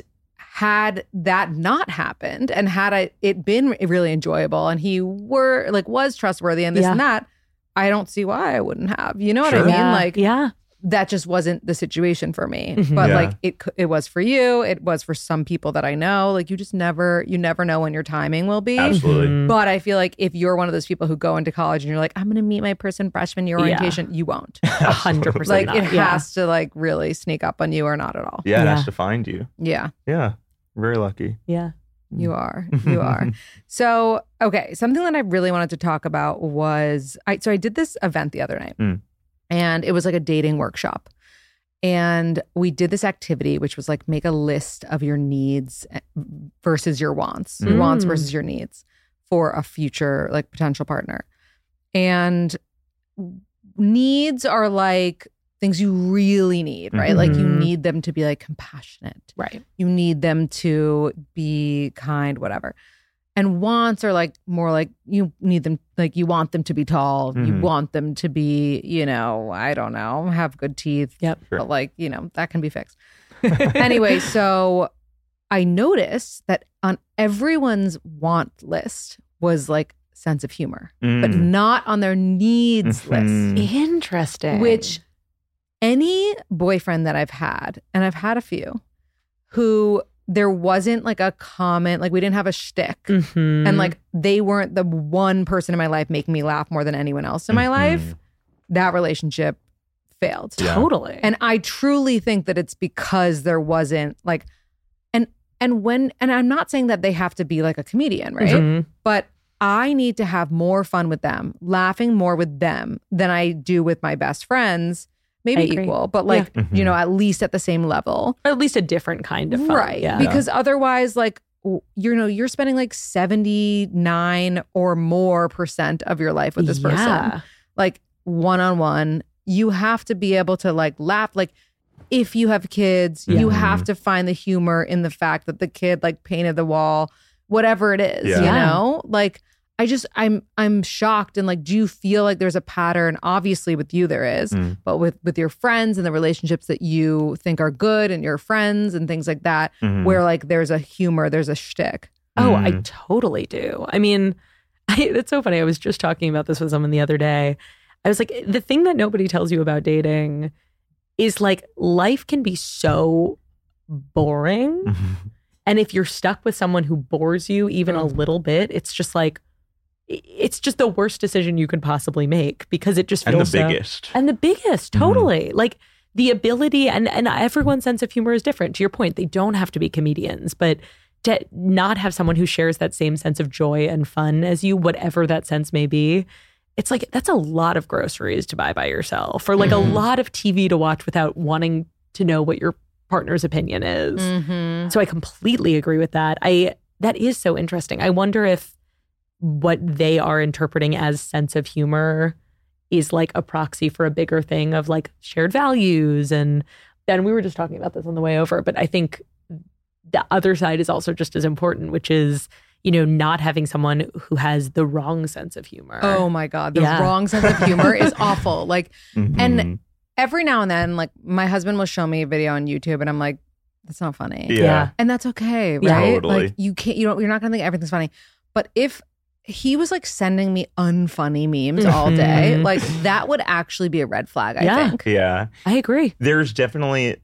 had that not happened, and had I, it been really enjoyable, and he were like was trustworthy and this Yeah. and that, I don't see why I wouldn't have. You know what Sure. I mean? Yeah. Like, yeah. that just wasn't the situation for me. Mhm. But Yeah. like it c- it was for you. It was for some people that I know. Like, you just never you never know when your timing will be. Absolutely. Mhm. But I feel like if you're one of those people who go into college and you're like, I'm going to meet my person freshman year Yeah. orientation, you won't. A hundred percent. Like, it not. Yeah. has to like really sneak up on you or not at all. Yeah, it Yeah. has to find you. Yeah, Yeah. Very lucky. Yeah. you are. You are. So, okay, something that I really wanted to talk about was I so I did this event the other night. Mm. And it was like a dating workshop. And we did this activity, which was like make a list of your needs versus your wants, your Mm. wants versus your needs for a future like potential partner. And needs are like things you really need, right? Mm-hmm. Like you need them to be like compassionate. Right. You need them to be kind, whatever. And wants are like more like you need them, like you want them to be tall. Mm-hmm. You want them to be, you know, I don't know, have good teeth. Yep. Sure. But like, you know, that can be fixed. Anyway, so I noticed that on everyone's want list was like sense of humor, Mm. but not on their needs Mhm. list, Interesting. which any boyfriend that I've had, and I've had a few, who there wasn't like a comment, like we didn't have a shtick. Mhm. And like they weren't the one person in my life making me laugh more than anyone else in my Mhm. life, that relationship failed. Yeah. Totally. And I truly think that it's because there wasn't like, and and when, and I'm not saying that they have to be like a comedian, right? Mhm. But I need to have more fun with them, laughing more with them than I do with my best friends. Maybe I agree. equal, but like, Yeah. you know, at least at the same level. Or at least a different kind of fun. Right. Yeah. Because otherwise, like, w- you know, you're spending like seventy-nine or more percent of your life with this person. Yeah. Like one on one. You have to be able to like laugh. Like if you have kids, Yeah. you have to find the humor in the fact that the kid like painted the wall, whatever it is, Yeah. you Yeah. know? Like I just I'm I'm shocked and like, do you feel like there's a pattern? Obviously with you there is, Mm. but with with your friends and the relationships that you think are good and your friends and things like that, Mhm. where like there's a humor, there's a shtick. Oh, I Mm. totally do. I mean, I, it's so funny. I was just talking about this with someone the other day. I was like, the thing that nobody tells you about dating is like life can be so boring. Mhm. And if you're stuck with someone who bores you even a little bit, it's just like, it's just the worst decision you could possibly make because it just feels And the so- biggest. and the biggest, Mhm. totally. Like the ability, and, and everyone's sense of humor is different. To your point, they don't have to be comedians, but to not have someone who shares that same sense of joy and fun as you, whatever that sense may be, it's like that's a lot of groceries to buy by yourself, or like Mhm. a lot of T V to watch without wanting to know what your partner's opinion is. Mm-hmm. So I completely agree with that. I that is so interesting. I wonder if what they are interpreting as sense of humor is like a proxy for a bigger thing of like shared values. And then we were just talking about this on the way over, but I think the other side is also just as important, which is, you know, not having someone who has the wrong sense of humor. Oh my God. The Yeah. wrong sense of humor is awful. Like Mhm. And every now and then, like my husband will show me a video on YouTube and I'm like, that's not funny. yeah. Yeah. And that's okay, Yeah. right? Totally. Like you can't, you don't, you're not gonna think everything's funny. But if he was like sending me unfunny memes all day, Mhm. like that would actually be a red flag, I Yeah. think. Yeah. I agree. There's definitely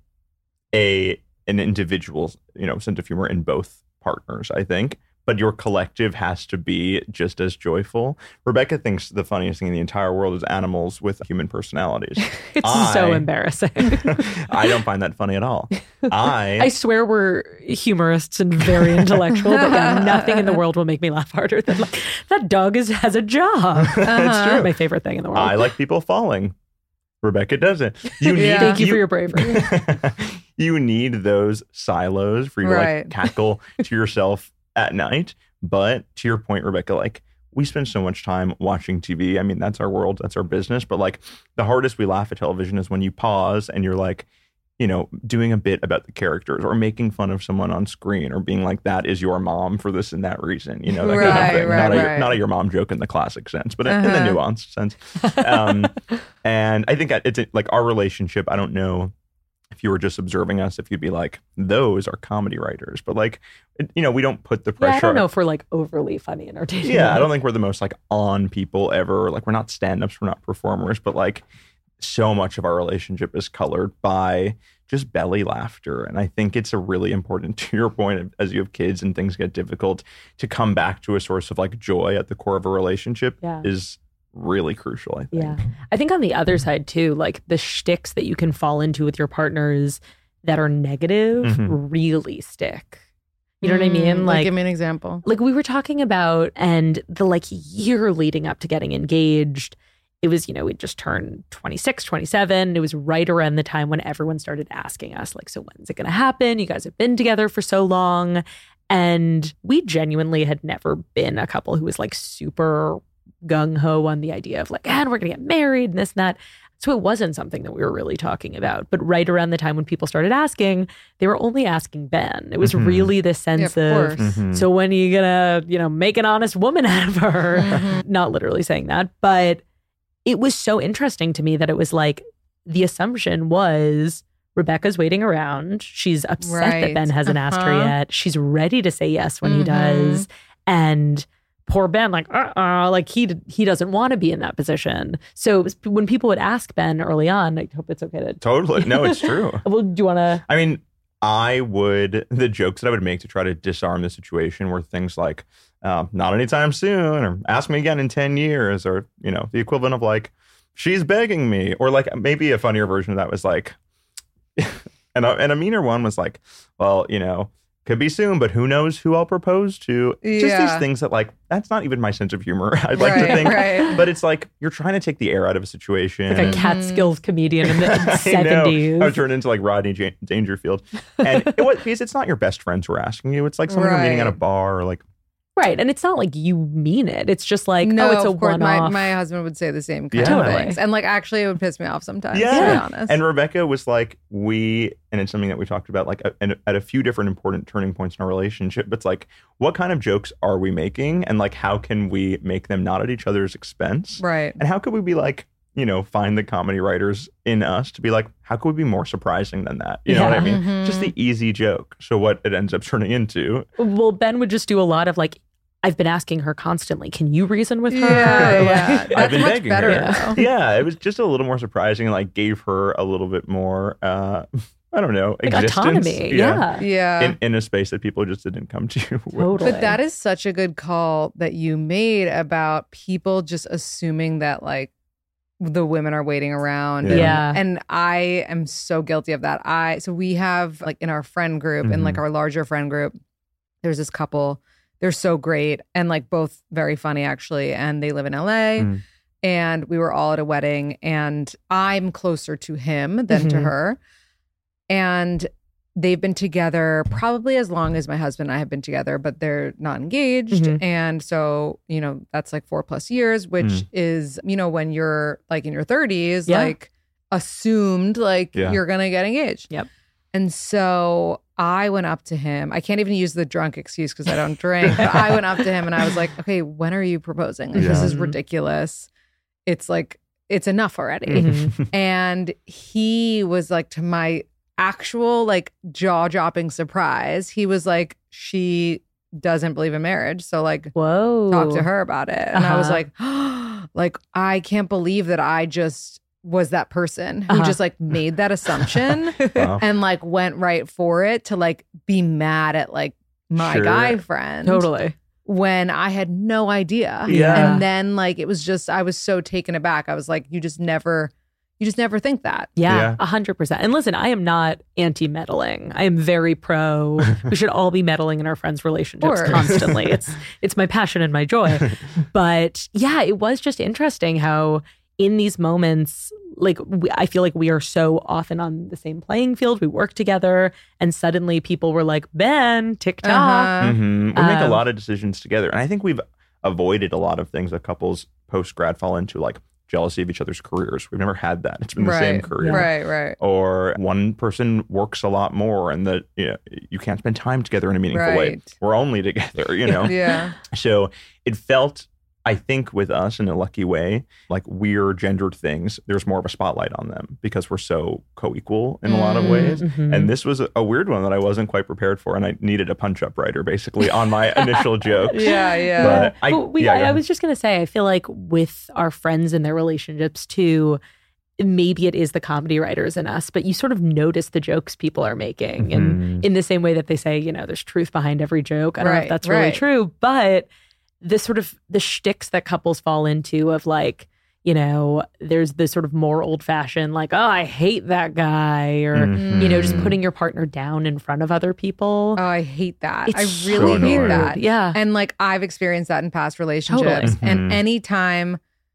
a an individual, you know, sense of humor in both partners, I think. But your collective has to be just as joyful. Rebecca thinks the funniest thing in the entire world is animals with human personalities. It's I- so embarrassing. I don't find that funny at all. I, I swear we're humorists and very intellectual, but yeah, nothing in the world will make me laugh harder than like that dog is has a job. That's true. My favorite thing in the world. I like people falling. Rebecca doesn't. You need. Yeah. Thank you for your bravery. You need those silos for you to Right. like cackle to yourself at night. But to your point, Rebecca, like we spend so much time watching T V. I mean, that's our world, that's our business. But like the hardest we laugh at television is when you pause and you're like, you know, doing a bit about the characters or making fun of someone on screen or being like, that is your mom for this and that reason, you know, that kind Right, of thing. right, not, a, right. not a your mom joke in the classic sense, but in, in the Uh-huh. nuanced sense. Um, and I think it's like our relationship. I don't know if you were just observing us, if you'd be like, those are comedy writers. But like, it- you know, we don't put the Yeah, pressure. I don't know if we're like overly funny in our dating. Yeah, I life. don't think we're the most like on people ever. Like we're not stand-ups, we're not performers, but like so much of our relationship is colored by just belly laughter. And I think it's a really important, to your point, as you have kids and things get difficult, to come back to a source of like joy at the core of a relationship Yeah. is really crucial, I think. Yeah. I think on the other side too, like the shticks that you can fall into with your partners that are negative Mhm. really stick. You know what I Mm, mean? Like, Like, give me an example. like we were talking about, and the like year leading up to getting engaged, it was, you know, we just turned twenty-six, twenty-seven. It was right around the time when everyone started asking us, like, so when's it going to happen? You guys have been together for so long. And we genuinely had never been a couple who was like super gung-ho on the idea of like, and we're going to get married and this and that. So it wasn't something that we were really talking about. But right around the time when people started asking, they were only asking Ben. It was mm-hmm. really this sense yeah, of, of mm-hmm. so when are you going to, you know, make an honest woman out of her? Mm-hmm. Not literally saying that. But it was so interesting to me that it was like the assumption was Rebecca's waiting around. She's upset right. that Ben hasn't uh-huh. asked her yet. She's ready to say yes when mm-hmm. he does. And poor Ben, like, uh-uh, like he he doesn't want to be in that position. So it was, when people would ask Ben early on, I hope it's okay to... Totally. No, it's true. Well, do you want to... I mean, I would... The jokes that I would make to try to disarm the situation were things like, uh, not anytime soon, or ask me again in ten years, or, you know, the equivalent of like, she's begging me. Or like maybe a funnier version of that was like... and, a, and a meaner one was like, well, you know... Could be soon, but who knows who I'll propose to. Yeah. Just these things that like, that's not even my sense of humor. I'd like right, to think. Right. But it's like, you're trying to take the air out of a situation. Like a Catskills comedian in the seventies. I know. I turned into like Rodney J- Dangerfield. And it was, because it's not your best friends who are asking you. It's like someone right. you're meeting at a bar or like. Right. And it's not like you mean it. It's just like, no, oh, it's a of course, my, one-off. my husband would say the same kind Yeah. of Totally. things. And like, actually, it would piss me off sometimes, Yeah. to be honest. And Rebecca was like, we, and it's something that we talked about like a, and at a few different important turning points in our relationship. But it's like, what kind of jokes are we making? And like, how can we make them not at each other's expense? Right. And how could we be like, you know, find the comedy writers in us to be like, how could we be more surprising than that? You know Yeah. what I mean? Mm-hmm. Just the easy joke. So what it ends up turning into. Well, Ben would just do a lot of like, I've been asking her constantly, can you reason with her? Yeah, Or, yeah. like, That's I've been much begging better, her. though. Yeah, it was just a little more surprising and like gave her a little bit more, uh, I don't know, like existence. autonomy. Yeah. Yeah. In, in a space that people just didn't come to. with. Totally. But that is such a good call that you made about people just assuming that like the women are waiting around. Yeah. And, Yeah. and I am so guilty of that. I so we have like in our friend group, in like Mhm. our larger friend group, there's this couple. They're so great and like both very funny actually. And they live in L A. Mm. And we were all at a wedding and I'm closer to him than to Mhm. her. And they've been together probably as long as my husband and I have been together, but they're not engaged. Mhm. And so, you know, that's like four plus years, which Mm. is, you know, when you're like in your thirties, Yeah. like assumed like Yeah. you're going to get engaged. Yep. And so I went up to him. I can't even use the drunk excuse because I don't drink. But I went up to him and I was like, okay, when are you proposing? Like, This Yeah. is ridiculous. It's like, it's enough already. Mhm. And he was like, to my actual like jaw-dropping surprise, he was like, she doesn't believe in marriage. So like, Whoa. talk to her about it. And I was Uh-huh. like, like, I can't believe that I just was that person who Uh-huh. just like made that assumption Wow. and like went right for it to like be mad at like my Sure. guy friend. Totally. When I had no idea. Yeah. And then like it was just, I was so taken aback. I was like, you just never, you just never think that. Yeah, Yeah. a hundred percent. And listen, I am not anti-meddling. I am very pro. We should all be meddling in our friends' relationships Of course. constantly. It's it's my passion and my joy. But yeah, it was just interesting how in these moments, like we, I feel like we are so often on the same playing field. We work together, and suddenly people were like, "Ben, TikTok." Uh-huh. Mhm. We make a Um, lot of decisions together. And I think we've avoided a lot of things that couples post grad fall into, like jealousy of each other's careers. We've never had that. It's been the same Right. career. Right, right. Or one person works a lot more and that you know, you can't spend time together in a meaningful way. Right. We're only together, you know? Yeah. So it felt, I think with us in a lucky way, like we're gendered things, there's more of a spotlight on them because we're so co-equal in a lot of ways. Mhm. And this was a, a weird one that I wasn't quite prepared for. And I needed a punch-up writer basically on my initial jokes. Yeah, yeah. But I, But we, yeah, I, go I ahead. was just going to say, I feel like with our friends and their relationships too, maybe it is the comedy writers in us, but you sort of notice the jokes people are making. And Mhm. in the same way that they say, you know, there's truth behind every joke. I don't know if Right, that's really right. true, but the sort of the shticks that couples fall into of like, you know, there's the sort of more old fashioned, like, oh, I hate that guy, or, you know, just Mhm. putting your partner down in front of other people. Oh, I hate that. It's I really so hate annoying. that. Yeah. And like I've experienced that in past relationships. Totally. And Mhm. anytime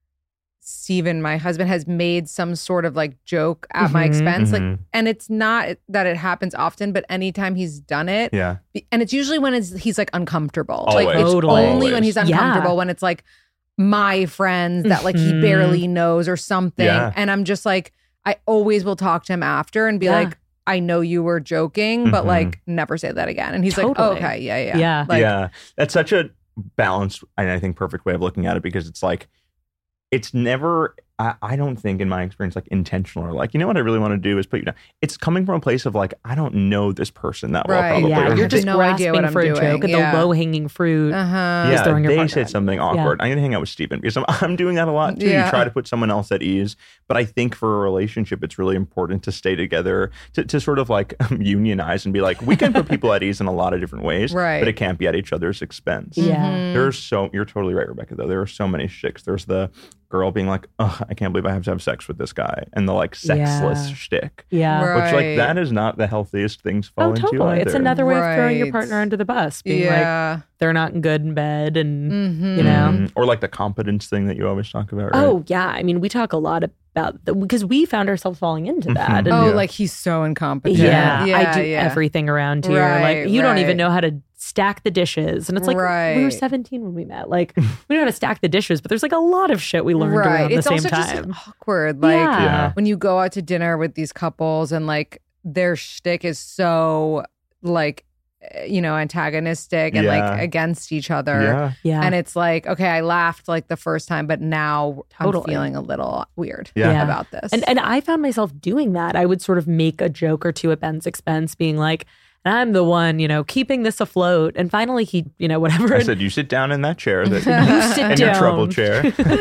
Steven, my husband, has made some sort of like joke at my Mhm. expense, like, Mhm. and it's not that it happens often, but anytime he's done it, Yeah. and it's usually when it's, he's like uncomfortable. Always. Like it's Totally. only when he's Yeah. uncomfortable, when it's like, my friends that like he barely knows or something. Yeah. And I'm just like, I always will talk to him after and be Yeah. like, I know you were joking, but Mhm. like never say that again. And he's like, Totally. oh, okay, yeah, yeah. Yeah. Like, yeah, that's such a balanced and I think perfect way of looking at it, because it's like, it's never, I, I don't think in my experience, like intentional or like, you know what I really want to do is put you down. It's coming from a place of like, I don't know this person that well, Right. probably. Yeah, or you're have just no grasping idea what I'm for a doing. joke at Yeah. the low hanging fruit. uh-huh. yeah, throwing your they partner said in. something awkward. I'm going to hang out with Steven because I'm, I'm doing that a lot too. Yeah. You try to put someone else at ease. But I think for a relationship, it's really important to stay together, to, to sort of like unionize and be like, we can put people at ease in a lot of different ways, Right. but it can't be at each other's expense. Yeah. Mhm. There's so, you're totally right, Rebecca, though. There are so many shticks. There's the girl being like, oh, I can't believe I have to have sex with this guy. And the like sexless Yeah. shtick. Yeah. Right. Which like that is not the healthiest thing to fall Oh, into totally. either. It's another way of throwing your Right. partner under the bus, being like, Yeah. they're not good in bed and, Mhm. you know. Mhm. Or like the competence thing that you always talk about, right? Oh, yeah. I mean, we talk a lot about the, because we found ourselves falling into that. Mhm. And Oh, Yeah. like he's so incompetent. yeah, yeah I do yeah. everything around here. Right, like, you don't even right. know how to stack the dishes. And it's like, we were Right. seventeen when we met. Like, we know how to stack the dishes, but there's like a lot of shit we learned Right. around It's the same also time. just awkward. Like Yeah. Yeah. when you go out to dinner with these couples and like their shtick is so like, eh, you know, antagonistic and Yeah. like against each other. Yeah. yeah. And it's like, okay, I laughed like the first time, but now Totally. I'm feeling a little weird Yeah. Yeah. about this. And and I found myself doing that. I would sort of make a joke or two at Ben's expense, being like, I'm the one, you know, keeping this afloat. And finally he, you know, whatever. I said, you sit down in that chair that You sit in down. your trouble chair.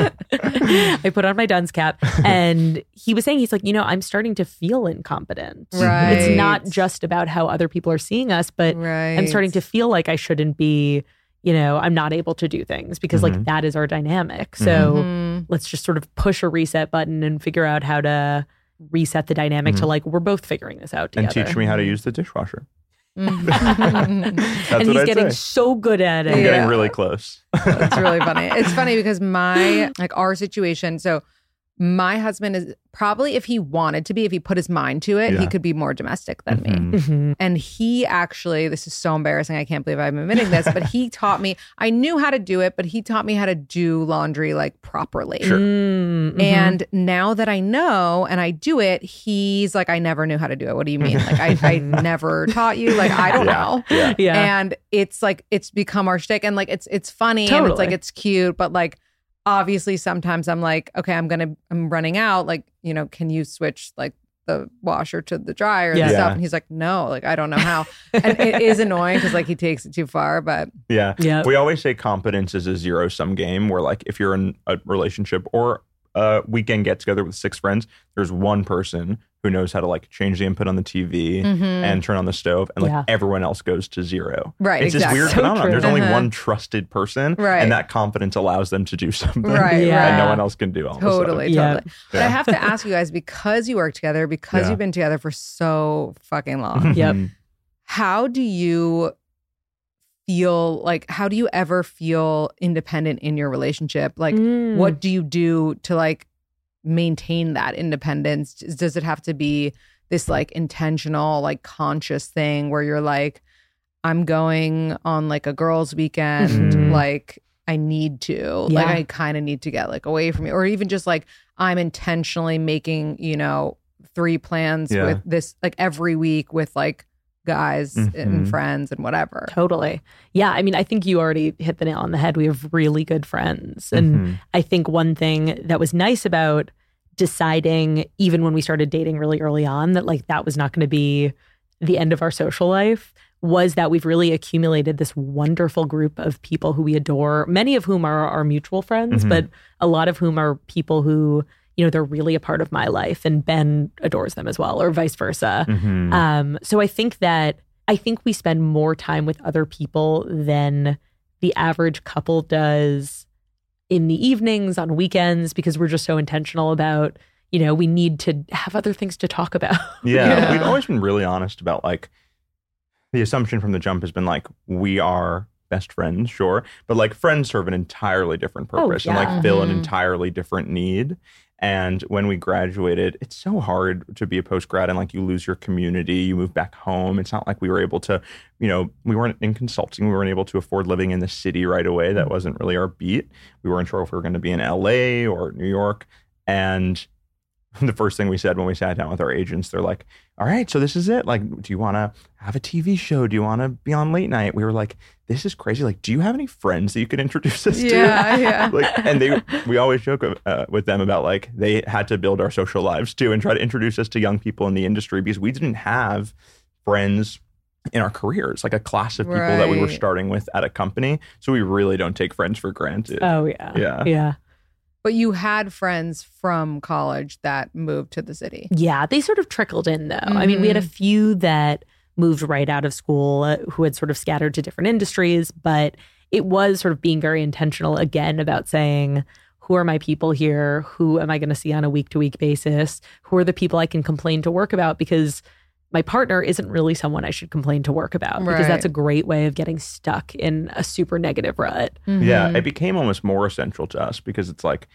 I put on my dunce cap and he was saying, he's like, you know, I'm starting to feel incompetent. Right. It's not just about how other people are seeing us, but right. I'm starting to feel like I shouldn't be, you know, I'm not able to do things because like Mhm. that is our dynamic. So Mhm. let's just sort of push a reset button and figure out how to reset the dynamic to Mhm. like, we're both figuring this out And together. teach me how to use the dishwasher. Mhm. That's and what he's I'd getting say. so good at it. I'm Yeah. getting really close. It's really funny. It's funny because my like our situation. So my husband is probably, if he wanted to be, if he put his mind to it, he Yeah. could be more domestic than me. Mhm. Mhm. And he actually, this is so embarrassing. I can't believe I'm admitting this, but he taught me. I knew how to do it, but he taught me how to do laundry like properly. Sure. Mm, mhm. And now that I know and I do it, he's like, I never knew how to do it. What do you mean? Like, I, I never taught you. Like, I don't Yeah. know. Yeah. yeah. And it's like, it's become our shtick. And like, it's it's funny and it's Totally. like, it's cute. But like, obviously, sometimes I'm like, okay, I'm going to, I'm running out. Like, you know, can you switch like the washer to the dryer and Yeah. stuff? Yeah. And he's like, no, like, I don't know how. And it is annoying because like he takes it too far. But Yeah. Yeah. We always say competence is a zero sum game where, like, if you're in a relationship or a weekend get together with six friends, there's one person who knows how to like change the input on the T V Mhm. and turn on the stove, and like Yeah. everyone else goes to zero. Right, It's exactly. this weird So phenomenon. true. There's only Uh-huh. one trusted person, Right. and that competence allows them to do something Right, Yeah. that right. no one else can do. All Totally, Of a Yeah. totally. But I Yeah. have to ask you guys, because you work together, because Yeah. you've been together for so fucking long, sudden. Yep. how do you feel like, how do you ever feel independent in your relationship? Like, Mm. what do you do to like maintain that independence? Does it have to be this like intentional, like conscious thing where you're like, I'm going on like a girls' weekend, Mhm. like I need to, like Yeah. I kind of need to get like away from you, or even just like I'm intentionally making, you know, three plans Yeah. with this like every week with like guys and Mhm. friends and whatever. Totally. Yeah. I mean, I think you already hit the nail on the head. We have really good friends. And Mhm. I think one thing that was nice about deciding, even when we started dating really early on, that like that was not going to be the end of our social life, was that we've really accumulated this wonderful group of people who we adore, many of whom are our mutual friends, Mhm. but a lot of whom are people who, you know, they're really a part of my life, and Ben adores them as well, or vice versa. Mhm. Um, so I think that I think we spend more time with other people than the average couple does in the evenings, on weekends, because we're just so intentional about, you know, we need to have other things to talk about. Yeah, Yeah. we've always been really honest about like the assumption from the jump has been like we are best friends, sure. But like friends serve an entirely different purpose Oh, and yeah. like fill an Mhm. entirely different need. And when we graduated, it's so hard to be a post-grad and like you lose your community, you move back home. It's not like we were able to, you know, we weren't in consulting. We weren't able to afford living in the city right away. That wasn't really our beat. We weren't sure if we were going to be in L A or New York. And the first thing we said when we sat down with our agents, they're like, all right, so this is it. Like, do you want to have a T V show? Do you want to be on late night? We were like, this is crazy. Like, do you have any friends that you could introduce us Yeah, to? yeah. Like, and they, we always joke uh, with them about like, they had to build our social lives too and try to introduce us to young people in the industry because we didn't have friends in our careers, like a class of people that we were Right. starting with at a company. So we really don't take friends for granted. Oh, yeah. Yeah. Yeah. But you had friends from college that moved to the city. Yeah, they sort of trickled in though. I mean, we had a few that moved right out of school uh, who had sort of scattered to different industries, but it was sort of being very intentional again about saying, who are my people here? Who am I going to see on a week to week basis? Who are the people I can complain to work about? Because my partner isn't really someone I should complain to work about because Right. that's a great way of getting stuck in a super negative rut. Yeah, Mhm. it became almost more essential to us because it's like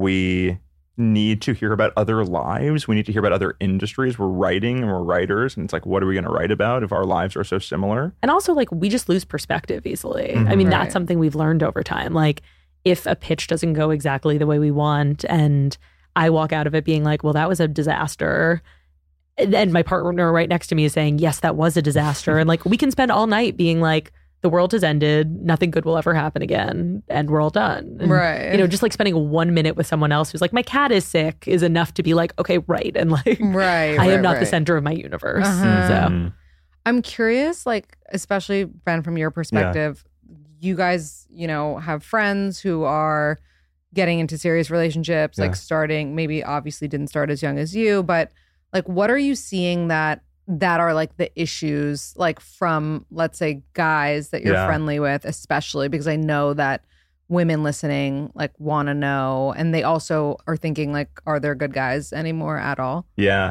we need to hear about other lives. We need to hear about other industries. We're writing and we're writers. And it's like, what are we going to write about if our lives are so similar? And also, like, we just lose perspective easily. I Mhm. mean, Right. that's something we've learned over time. Like, if a pitch doesn't go exactly the way we want, and I walk out of it being like, well, that was a disaster. And and my partner right next to me is saying, yes, that was a disaster. And like, we can spend all night being like, the world has ended, nothing good will ever happen again, and we're all done. And, Right. You know, just like spending one minute with someone else who's like, my cat is sick is enough to be like, okay, right. And like, Right. I am right, not the right. center of my universe. Uh-huh. So, Mhm. I'm curious, like, especially Ben, from your perspective, you guys, you know, have friends who are getting into serious relationships, Yeah. like starting, maybe obviously didn't start as young as you, but like, what are you seeing that that are like the issues, like from, let's say, guys that you're Yeah. friendly with, especially because I know that women listening like want to know, and they also are thinking like, are there good guys anymore at all? Yeah.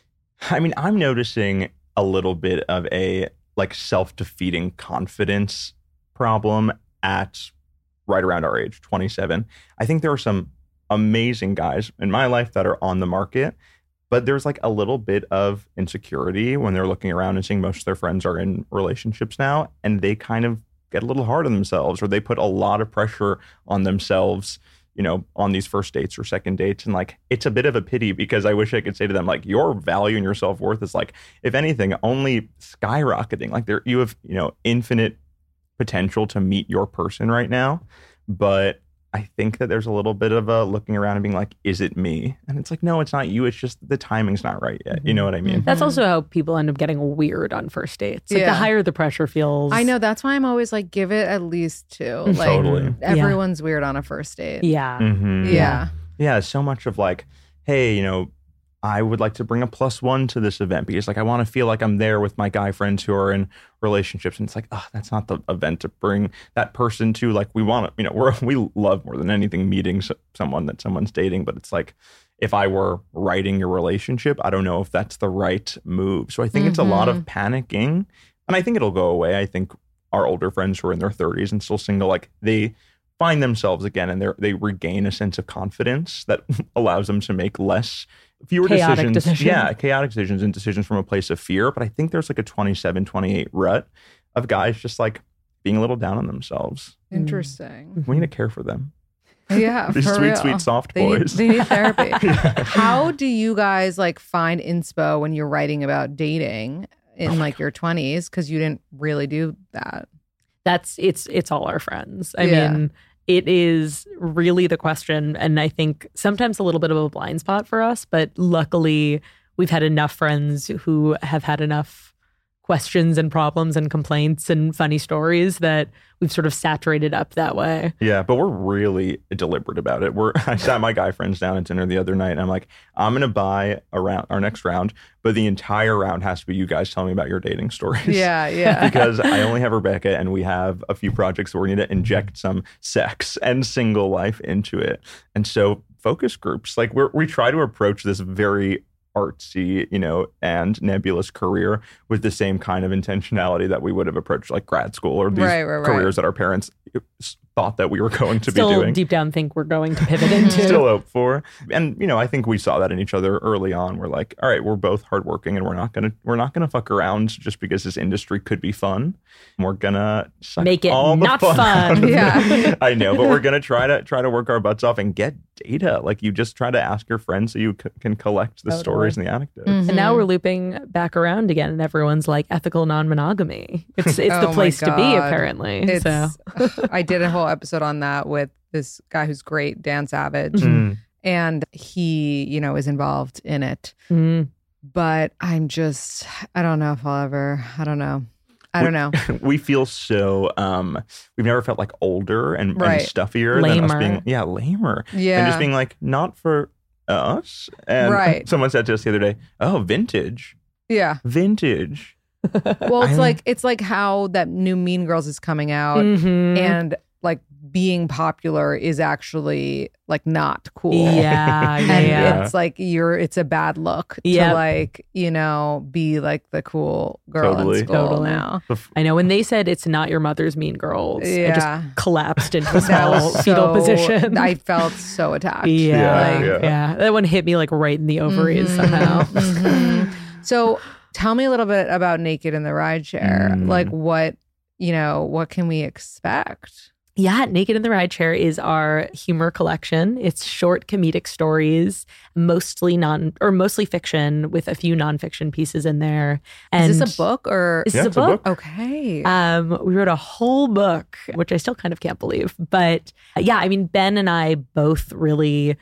I mean, I'm noticing a little bit of a like self-defeating confidence problem at right around our age, twenty-seven. I think there are some amazing guys in my life that are on the market, but there's like a little bit of insecurity when they're looking around and seeing most of their friends are in relationships now, and they kind of get a little hard on themselves, or they put a lot of pressure on themselves, you know, on these first dates or second dates. And like, it's a bit of a pity because I wish I could say to them, like, your value and your self-worth is like, if anything, only skyrocketing. Like there, you have, you know, infinite potential to meet your person right now. But I think that there's a little bit of a looking around and being like, is it me? And it's like, no, it's not you. It's just the timing's not right yet. You know what I mean? that's also how people end up getting weird on first dates. Like Yeah. the higher the pressure feels. I know, that's why I'm always like, give it at least two. Like, Totally. everyone's weird on a first date. Yeah. Mhm. Yeah. Yeah, so much of like, hey, you know, I would like to bring a plus one to this event because like I want to feel like I'm there with my guy friends who are in relationships. And it's like, oh, that's not the event to bring that person to. Like we want to, you know, we're, we love more than anything meeting s- someone that someone's dating. But it's like, if I were writing your relationship, I don't know if that's the right move. So I think it's a lot of panicking, and I think it'll go away. I think our older friends who are in their thirties and still single, like they find themselves again and they they regain a sense of confidence that allows them to make less fewer Chaotic decisions. decisions. Yeah, chaotic decisions and decisions from a place of fear. But I think there's like a twenty-seven, twenty-eight rut of guys just like being a little down on themselves. Interesting. We need to care for them. Yeah. These for sweet, real. sweet soft They need, boys. they need therapy. How do you guys like find inspo when you're writing about dating in like your twenties? Because you didn't really do that. That's it's it's all our friends. I Yeah. mean, it is really the question, and I think sometimes a little bit of a blind spot for us, but luckily we've had enough friends who have had enough questions and problems and complaints and funny stories that we've sort of saturated up that way. Yeah, but we're really deliberate about it. We're I sat my guy friends down at dinner the other night and I'm like, I'm gonna buy a round, our next round, but the entire round has to be you guys telling me about your dating stories. Yeah, yeah. Because I only have Rebecca and we have a few projects where we need to inject some sex and single life into it. And so focus groups, like we're, we try to approach this very artsy, you know, and nebulous career with the same kind of intentionality that we would have approached like grad school or these Right, right, right. careers that our parents thought that we were going to Still be doing. deep down think we're going to pivot into. Still hope for. And, you know, I think we saw that in each other early on. We're like, all right, we're both hardworking and we're not going to, we're not going to fuck around just because this industry could be fun. We're going to make it all the not fun. fun. out of Yeah. it. I know, but we're going to try to try to work our butts off and get data. Like you just try to ask your friends so you c- can collect the Totally. stories and the anecdotes. Mhm. And now we're looping back around again, and everyone's like ethical non-monogamy. It's it's Oh the my place to be, God. apparently. It's, So I did a whole episode on that with this guy who's great, Dan Savage. Mm. And he, you know, is involved in it. mm. But I'm just, I don't know if I'll ever, I don't know. I don't know. We feel so, um, we've never felt like older and, Right. and stuffier than us Lamer. being, yeah, lamer. Yeah. And just being like, not for us. And Right. someone said to us the other day, oh, vintage, Yeah. vintage. Well, it's I- like, it's like how that new Mean Girls is coming out Mhm. and like being popular is actually like not cool. Yeah, yeah, And yeah. it's like you're, it's a bad look Yep. to like, you know, be like the cool girl Totally. in school Totally. now. I know when they said it's not your mother's Mean Girls, I Yeah. just collapsed into a That small was fetal so- position. I felt so attacked. yeah, Yeah, yeah, yeah. That one hit me like right in the ovaries Mhm. somehow. Mhm. So tell me a little bit about Naked in the Rideshare. Mm. Like what, you know, what can we expect? Yeah, Naked in the Rideshare is our humor collection. It's short comedic stories, mostly non or mostly fiction with a few nonfiction pieces in there. And Is this a book or? This Yeah, is a it's a book. book. Okay. Um, we wrote a whole book, which I still kind of can't believe. But uh, yeah, I mean, Ben and I both really,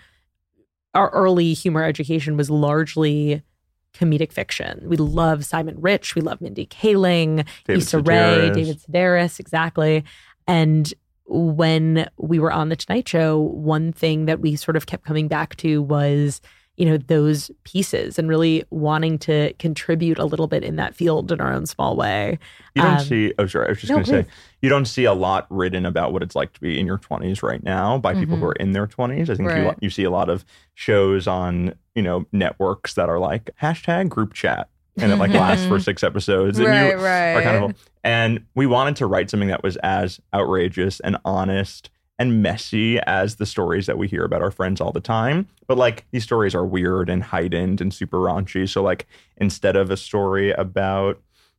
our early humor education was largely comedic fiction. We love Simon Rich. We love Mindy Kaling, David Issa Rae, Sedaris. David Sedaris, exactly. And when we were on The Tonight Show, one thing that we sort of kept coming back to was, you know, those pieces and really wanting to contribute a little bit in that field in our own small way. You don't Um, see, oh, sorry, I was just no, going to say, please. you don't see a lot written about what it's like to be in your twenties right now by people who Mhm. are in their twenties. I think you, Right. you see a lot of shows on, you know, networks that are like hashtag group chat and it like lasts for six episodes. And right, you right. are kind of, and we wanted to write something that was as outrageous and honest and messy as the stories that we hear about our friends all the time. But like these stories are weird and heightened and super raunchy. So like instead of a story about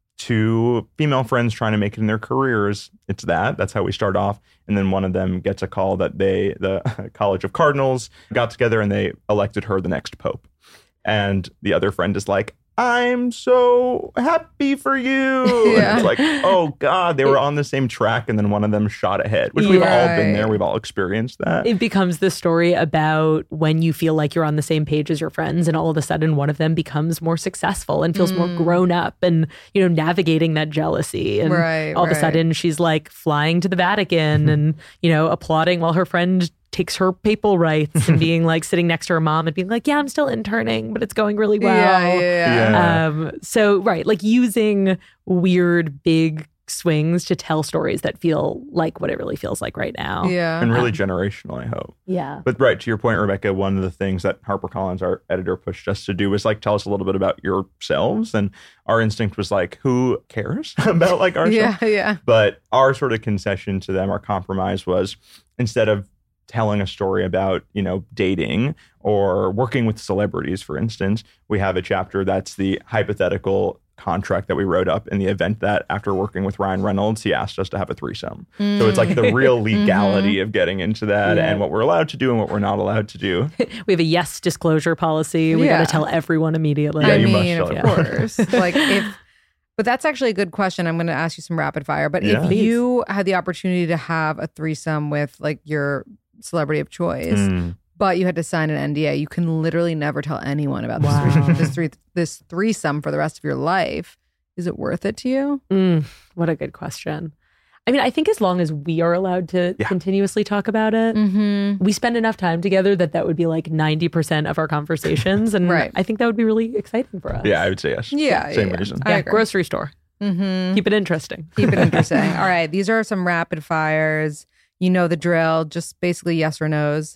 two female friends trying to make it in their careers, it's that. That's how we start off. And then one of them gets a call that they, the College of Cardinals, got together and they elected her the next pope. And the other friend is like, I'm so happy for you. Yeah. And it's like, oh God, they were on the same track and then one of them shot ahead, which we've all been Right. there. We've all experienced that. It becomes the story about when you feel like you're on the same page as your friends and all of a sudden one of them becomes more successful and feels more grown up and, you know, navigating that jealousy. And Right, all of a right. sudden she's like flying to the Vatican and, you know, applauding while her friend takes her papal rights and being like sitting next to her mom and being like, yeah, I'm still interning, but it's going really well. Yeah, yeah, yeah. Yeah. Um, so, right, like using weird, big swings to tell stories that feel like what it really feels like right now. Yeah. And really generational, I hope. Yeah. But right, to your point, Rebecca, one of the things that HarperCollins, our editor, pushed us to do was like tell us a little bit about yourselves. And our instinct was like, who cares about like ourselves? Yeah, yeah. But our sort of concession to them, our compromise was instead of telling a story about, you know, dating or working with celebrities, for instance, we have a chapter that's the hypothetical contract that we wrote up in the event that after working with Ryan Reynolds, he asked us to have a threesome. So it's like the real legality of getting into that Yeah. and what we're allowed to do and what we're not allowed to do. We have a yes disclosure policy. We Yeah. got to tell everyone immediately. Yeah, I you must mean, tell of everyone. course. Like if, but that's actually a good question. I'm going to ask you some rapid fire. But Yeah. if Please. you had the opportunity to have a threesome with like your celebrity of choice, Mm. but you had to sign an N D A, you can literally never tell anyone about this, Wow. threesome, this, three, this threesome for the rest of your life. Is it worth it to you? Mm, what a good question. I mean, I think as long as we are allowed to Yeah. continuously talk about it, Mm-hmm. we spend enough time together that that would be like ninety percent of our conversations. And Right. I think that would be really exciting for us. Yeah, I would say yes. Yeah. Same yeah, reason. I Yeah, agree. grocery store. Mm-hmm. Keep it interesting. Keep it interesting. All right. These are some rapid fires. You know the drill. Just basically yes or no's.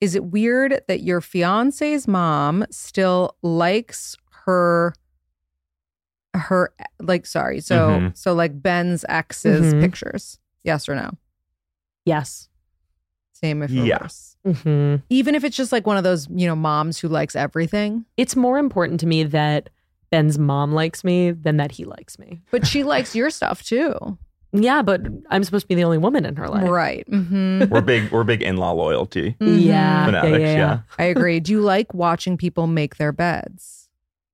Is it weird that your fiance's mom still likes her, her, like, sorry. So, Mhm. so like Ben's ex's Mhm. pictures? Yes or no? Yes. Same if Yeah. reverse. hmm Even if it's just like one of those, you know, moms who likes everything. It's more important to me that Ben's mom likes me than that he likes me. But she likes your stuff too. Yeah, but I'm supposed to be the only woman in her life. Right. Mm-hmm. We're big. We're big in-law loyalty Yeah, yeah, fanatics. yeah, Yeah. yeah. I agree. Do you like watching people make their beds?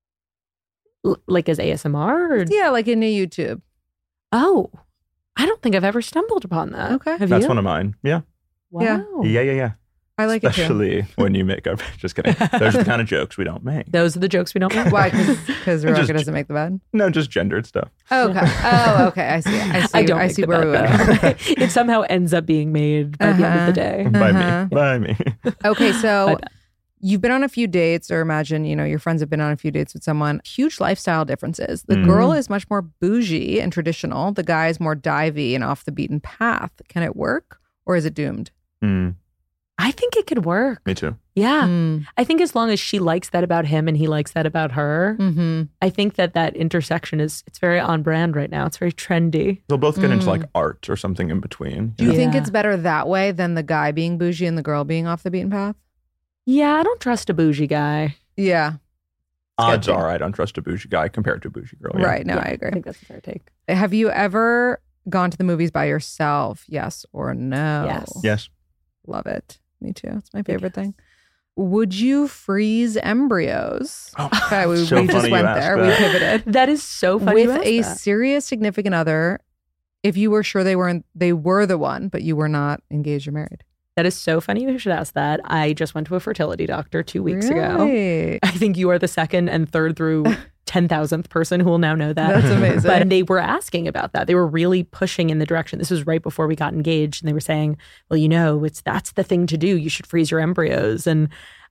L- like as A S M R? Or... Yeah, like in a YouTube. Oh, I don't think I've ever stumbled upon that. Okay. Have That's you? one of mine. Yeah. Wow. Yeah. Yeah. Yeah. Yeah. I like it too. Especially when you make up. Just kidding. Those are the kind of jokes we don't make. Those are the jokes we don't make. Why? Because Rebecca Just- doesn't make the bed? No, just gendered stuff. Oh, okay. Oh, okay. I see. I see. I don't. I make see the where we bed, went. but it somehow ends up being made by the end of Uh-huh. the day. By Uh-huh. me. By me. Okay, so Bye-bye. you've been on a few dates, or imagine, you know, your friends have been on a few dates with someone. Huge lifestyle differences. The Mm. girl is much more bougie and traditional. The guy is more divey and off the beaten path. Can it work, or is it doomed? Mm, I think it could work. me too. Yeah. Mm. I think as long as she likes that about him and he likes that about her, Mm-hmm. I think that that intersection is, it's very on brand right now. It's very trendy. They'll both get into Mm. like art or something in between. Do you know? think Yeah. it's better that way than the guy being bougie and the girl being off the beaten path? Yeah, I don't trust a bougie guy. Yeah. Odds sketchy. are I don't trust a bougie guy compared to a bougie girl. Yeah. Right. No, Yeah, I I agree. think that's a fair take. Have you ever gone to the movies by yourself? Yes or no? Yes. Yes. Love it. Me too. It's my favorite thing. Would you freeze embryos? Oh, Okay, we, so we just funny you went asked there. We that. pivoted. That is so funny. you With asked a that. serious significant other, if you were sure they weren't, they were the one, but you were not engaged or married. That is so funny. You should ask that. I just went to a fertility doctor two weeks ago. Really? I think you are the second and third through ten thousandth person who will now know that. That's amazing. But they were asking about that. They were really pushing in the direction. This was right before we got engaged. And they were saying, well, you know, it's that's the thing to do. You should freeze your embryos. And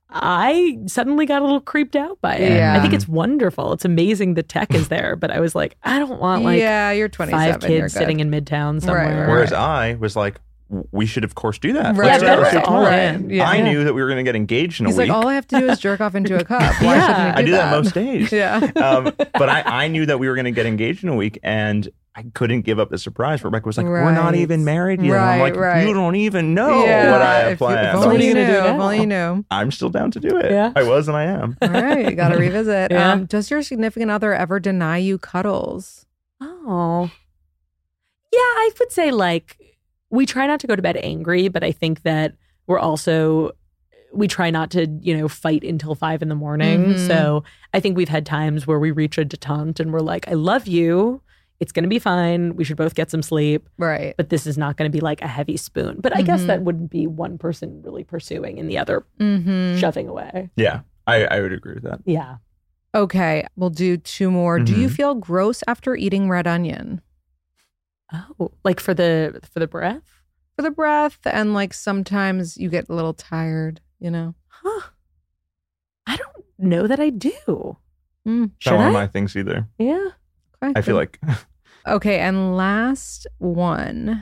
I suddenly got a little creeped out by it. Yeah. I think it's wonderful. It's amazing the tech is there. But I was like, I don't want like yeah, you're twenty-seven. five kids sitting in Midtown somewhere. right. Whereas I was like, we should of course do that. Right, Let's Yeah, do it. Ben's Let's do it all tomorrow. in. Yeah. I Yeah. knew that we were going to get engaged in a He's week. like, all I have to do is jerk off into a cup. Why Yeah. shouldn't we I do that that most days. Yeah. um, but I, I knew that we were going to get engaged in a week, and I couldn't give up the surprise. Rebecca was like, "We're not Right. even married yet." And I'm Right, like, right. "You don't even know Yeah, what I have if you- planned." If So what only are you you knew. gonna do If now? only you knew. I'm still down to do it. Yeah. I was, and I am. All right, you got to revisit. Yeah. Um, does your significant other ever deny you cuddles? Oh. Yeah, I would say like we try not to go to bed angry, but I think that we're also we try not to, you know, fight until five in the morning. Mhm. So I think we've had times where we reach a detente and we're like, I love you. It's going to be fine. We should both get some sleep, Right. but this is not going to be like a heavy spoon. But I guess Mhm. that wouldn't be one person really pursuing and the other Mm-hmm. shoving away. Yeah, I, I would agree with that. Yeah. Okay, we'll do two more. Do you Mhm. feel gross after eating red onion? Oh, like for the for the breath? For the breath, and like sometimes you get a little tired, you know? Huh. I don't know that I do. Mm. Should Not one I? of my things either. Yeah. Okay, I feel good. like Okay, and last one.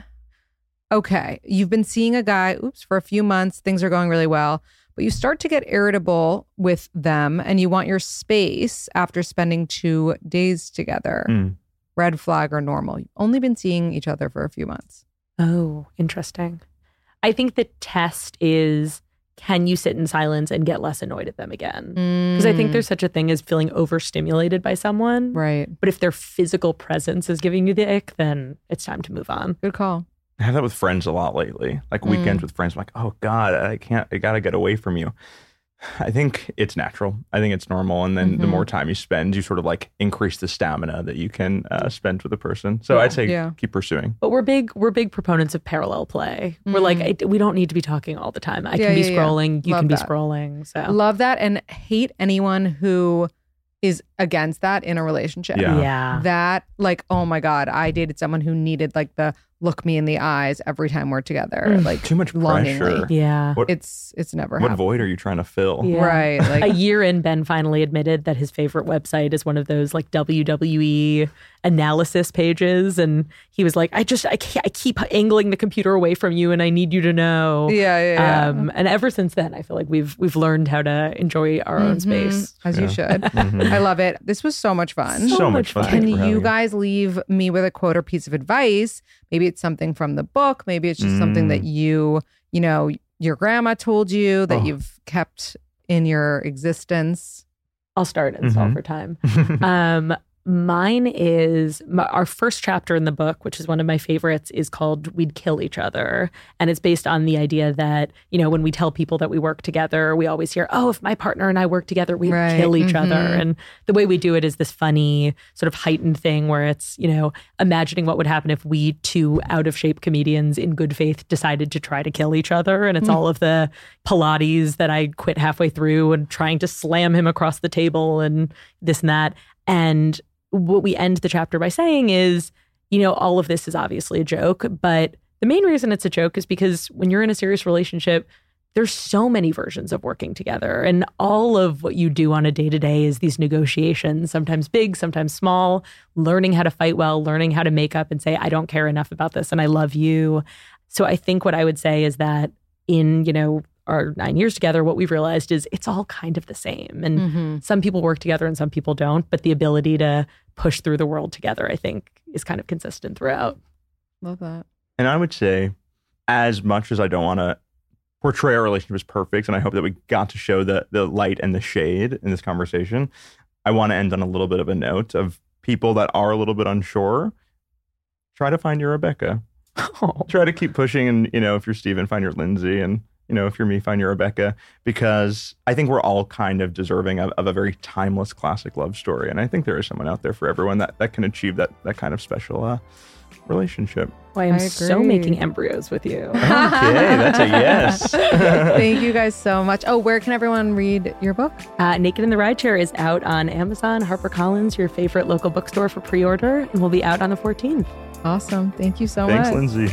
Okay, you've been seeing a guy, oops, for a few months. Things are going really well, but you start to get irritable with them and you want your space after spending two days together. Mm. Red flag or normal? You've only been seeing each other for a few months. Oh, interesting. I think the test is can you sit in silence and get less annoyed at them again? Because I think there's such a thing as feeling overstimulated by someone. Right. But if their physical presence is giving you the ick, then it's time to move on. Good call. I have that with friends a lot lately. Like Mm. weekends with friends, I'm like, oh God, I can't, I gotta get away from you. I think it's natural. I think it's normal. And then the Mhm. more time you spend, you sort of like increase the stamina that you can uh, spend with a person. So Yeah. I'd say Yeah. keep pursuing. But we're big we're big proponents of parallel play. We're like, I, we don't need to be talking all the time. I Yeah, can be yeah, yeah. scrolling, you Love can be that. scrolling. So Love that and hate anyone who is against that in a relationship. Yeah. yeah. That, like, oh my God, I dated someone who needed like the look me in the eyes every time we're together. Mm. Like Too much longingly. pressure. Yeah. What, It's it's never what happened. void are you trying to fill? Yeah. Right. Like A year in, Ben finally admitted that his favorite website is one of those like W W E analysis pages. And he was like, I just, I, can't, I keep angling the computer away from you and I need you to know. Yeah, yeah, yeah. Um, and ever since then, I feel like we've we've learned how to enjoy our own Mhm. space. As you Yeah. should. Mhm. I love it. This was so much fun. So, So much much fun. fun. Thank Can you for you having me. guys leave me with a quote or piece of advice? Maybe it's something from the book. Maybe it's just something Mm. that you, you know, your grandma told you that Oh. you've kept in your existence. I'll start and solve Mhm. for time. Um, mine is my, our first chapter in the book, which is one of my favorites, is called We'd Kill Each Other. And it's based on the idea that, you know, when we tell people that we work together, we always hear, oh, if my partner and I work together, we'd Right. kill each other. Mhm. And the way we do it is this funny sort of heightened thing where it's, you know, imagining what would happen if we two out of shape comedians in good faith decided to try to kill each other. And it's Mm. all of the Pilates that I quit halfway through and trying to slam him across the table and this and that. And what we end the chapter by saying is, you know, all of this is obviously a joke, but the main reason it's a joke is because when you're in a serious relationship, there's so many versions of working together. And all of what you do on a day to day is these negotiations, sometimes big, sometimes small, learning how to fight well, learning how to make up and say, I don't care enough about this and I love you. So I think what I would say is that in, you know, our nine years together, what we've realized is it's all kind of the same. And Mhm. some people work together and some people don't. But the ability to push through the world together, I think, is kind of consistent throughout. Love that. And I would say, as much as I don't want to portray our relationship as perfect, and I hope that we got to show the the light and the shade in this conversation, I want to end on a little bit of a note of people that are a little bit unsure. Try to find your Rebecca. Oh. Try to keep pushing, and you know, if you're Steven, find your Lindsay, and you know, if you're me, find your Rebecca, because I think we're all kind of deserving of, of a very timeless classic love story, and I think there is someone out there for everyone that that can achieve that that kind of special uh, relationship. Well, I am I so agree. making embryos with you. Okay, that's a yes. Thank you guys so much. Oh, where can everyone read your book? Uh, Naked in the Rideshare is out on Amazon, HarperCollins, your favorite local bookstore for pre-order, and will be out on the fourteenth. Awesome. Thank you so Thanks, much. Lindsay.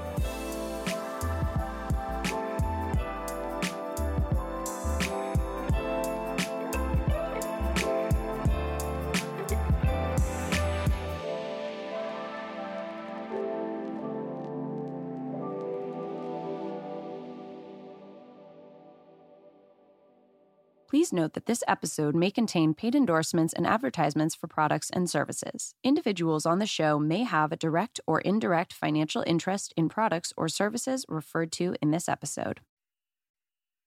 Please note that this episode may contain paid endorsements and advertisements for products and services. Individuals on the show may have a direct or indirect financial interest in products or services referred to in this episode.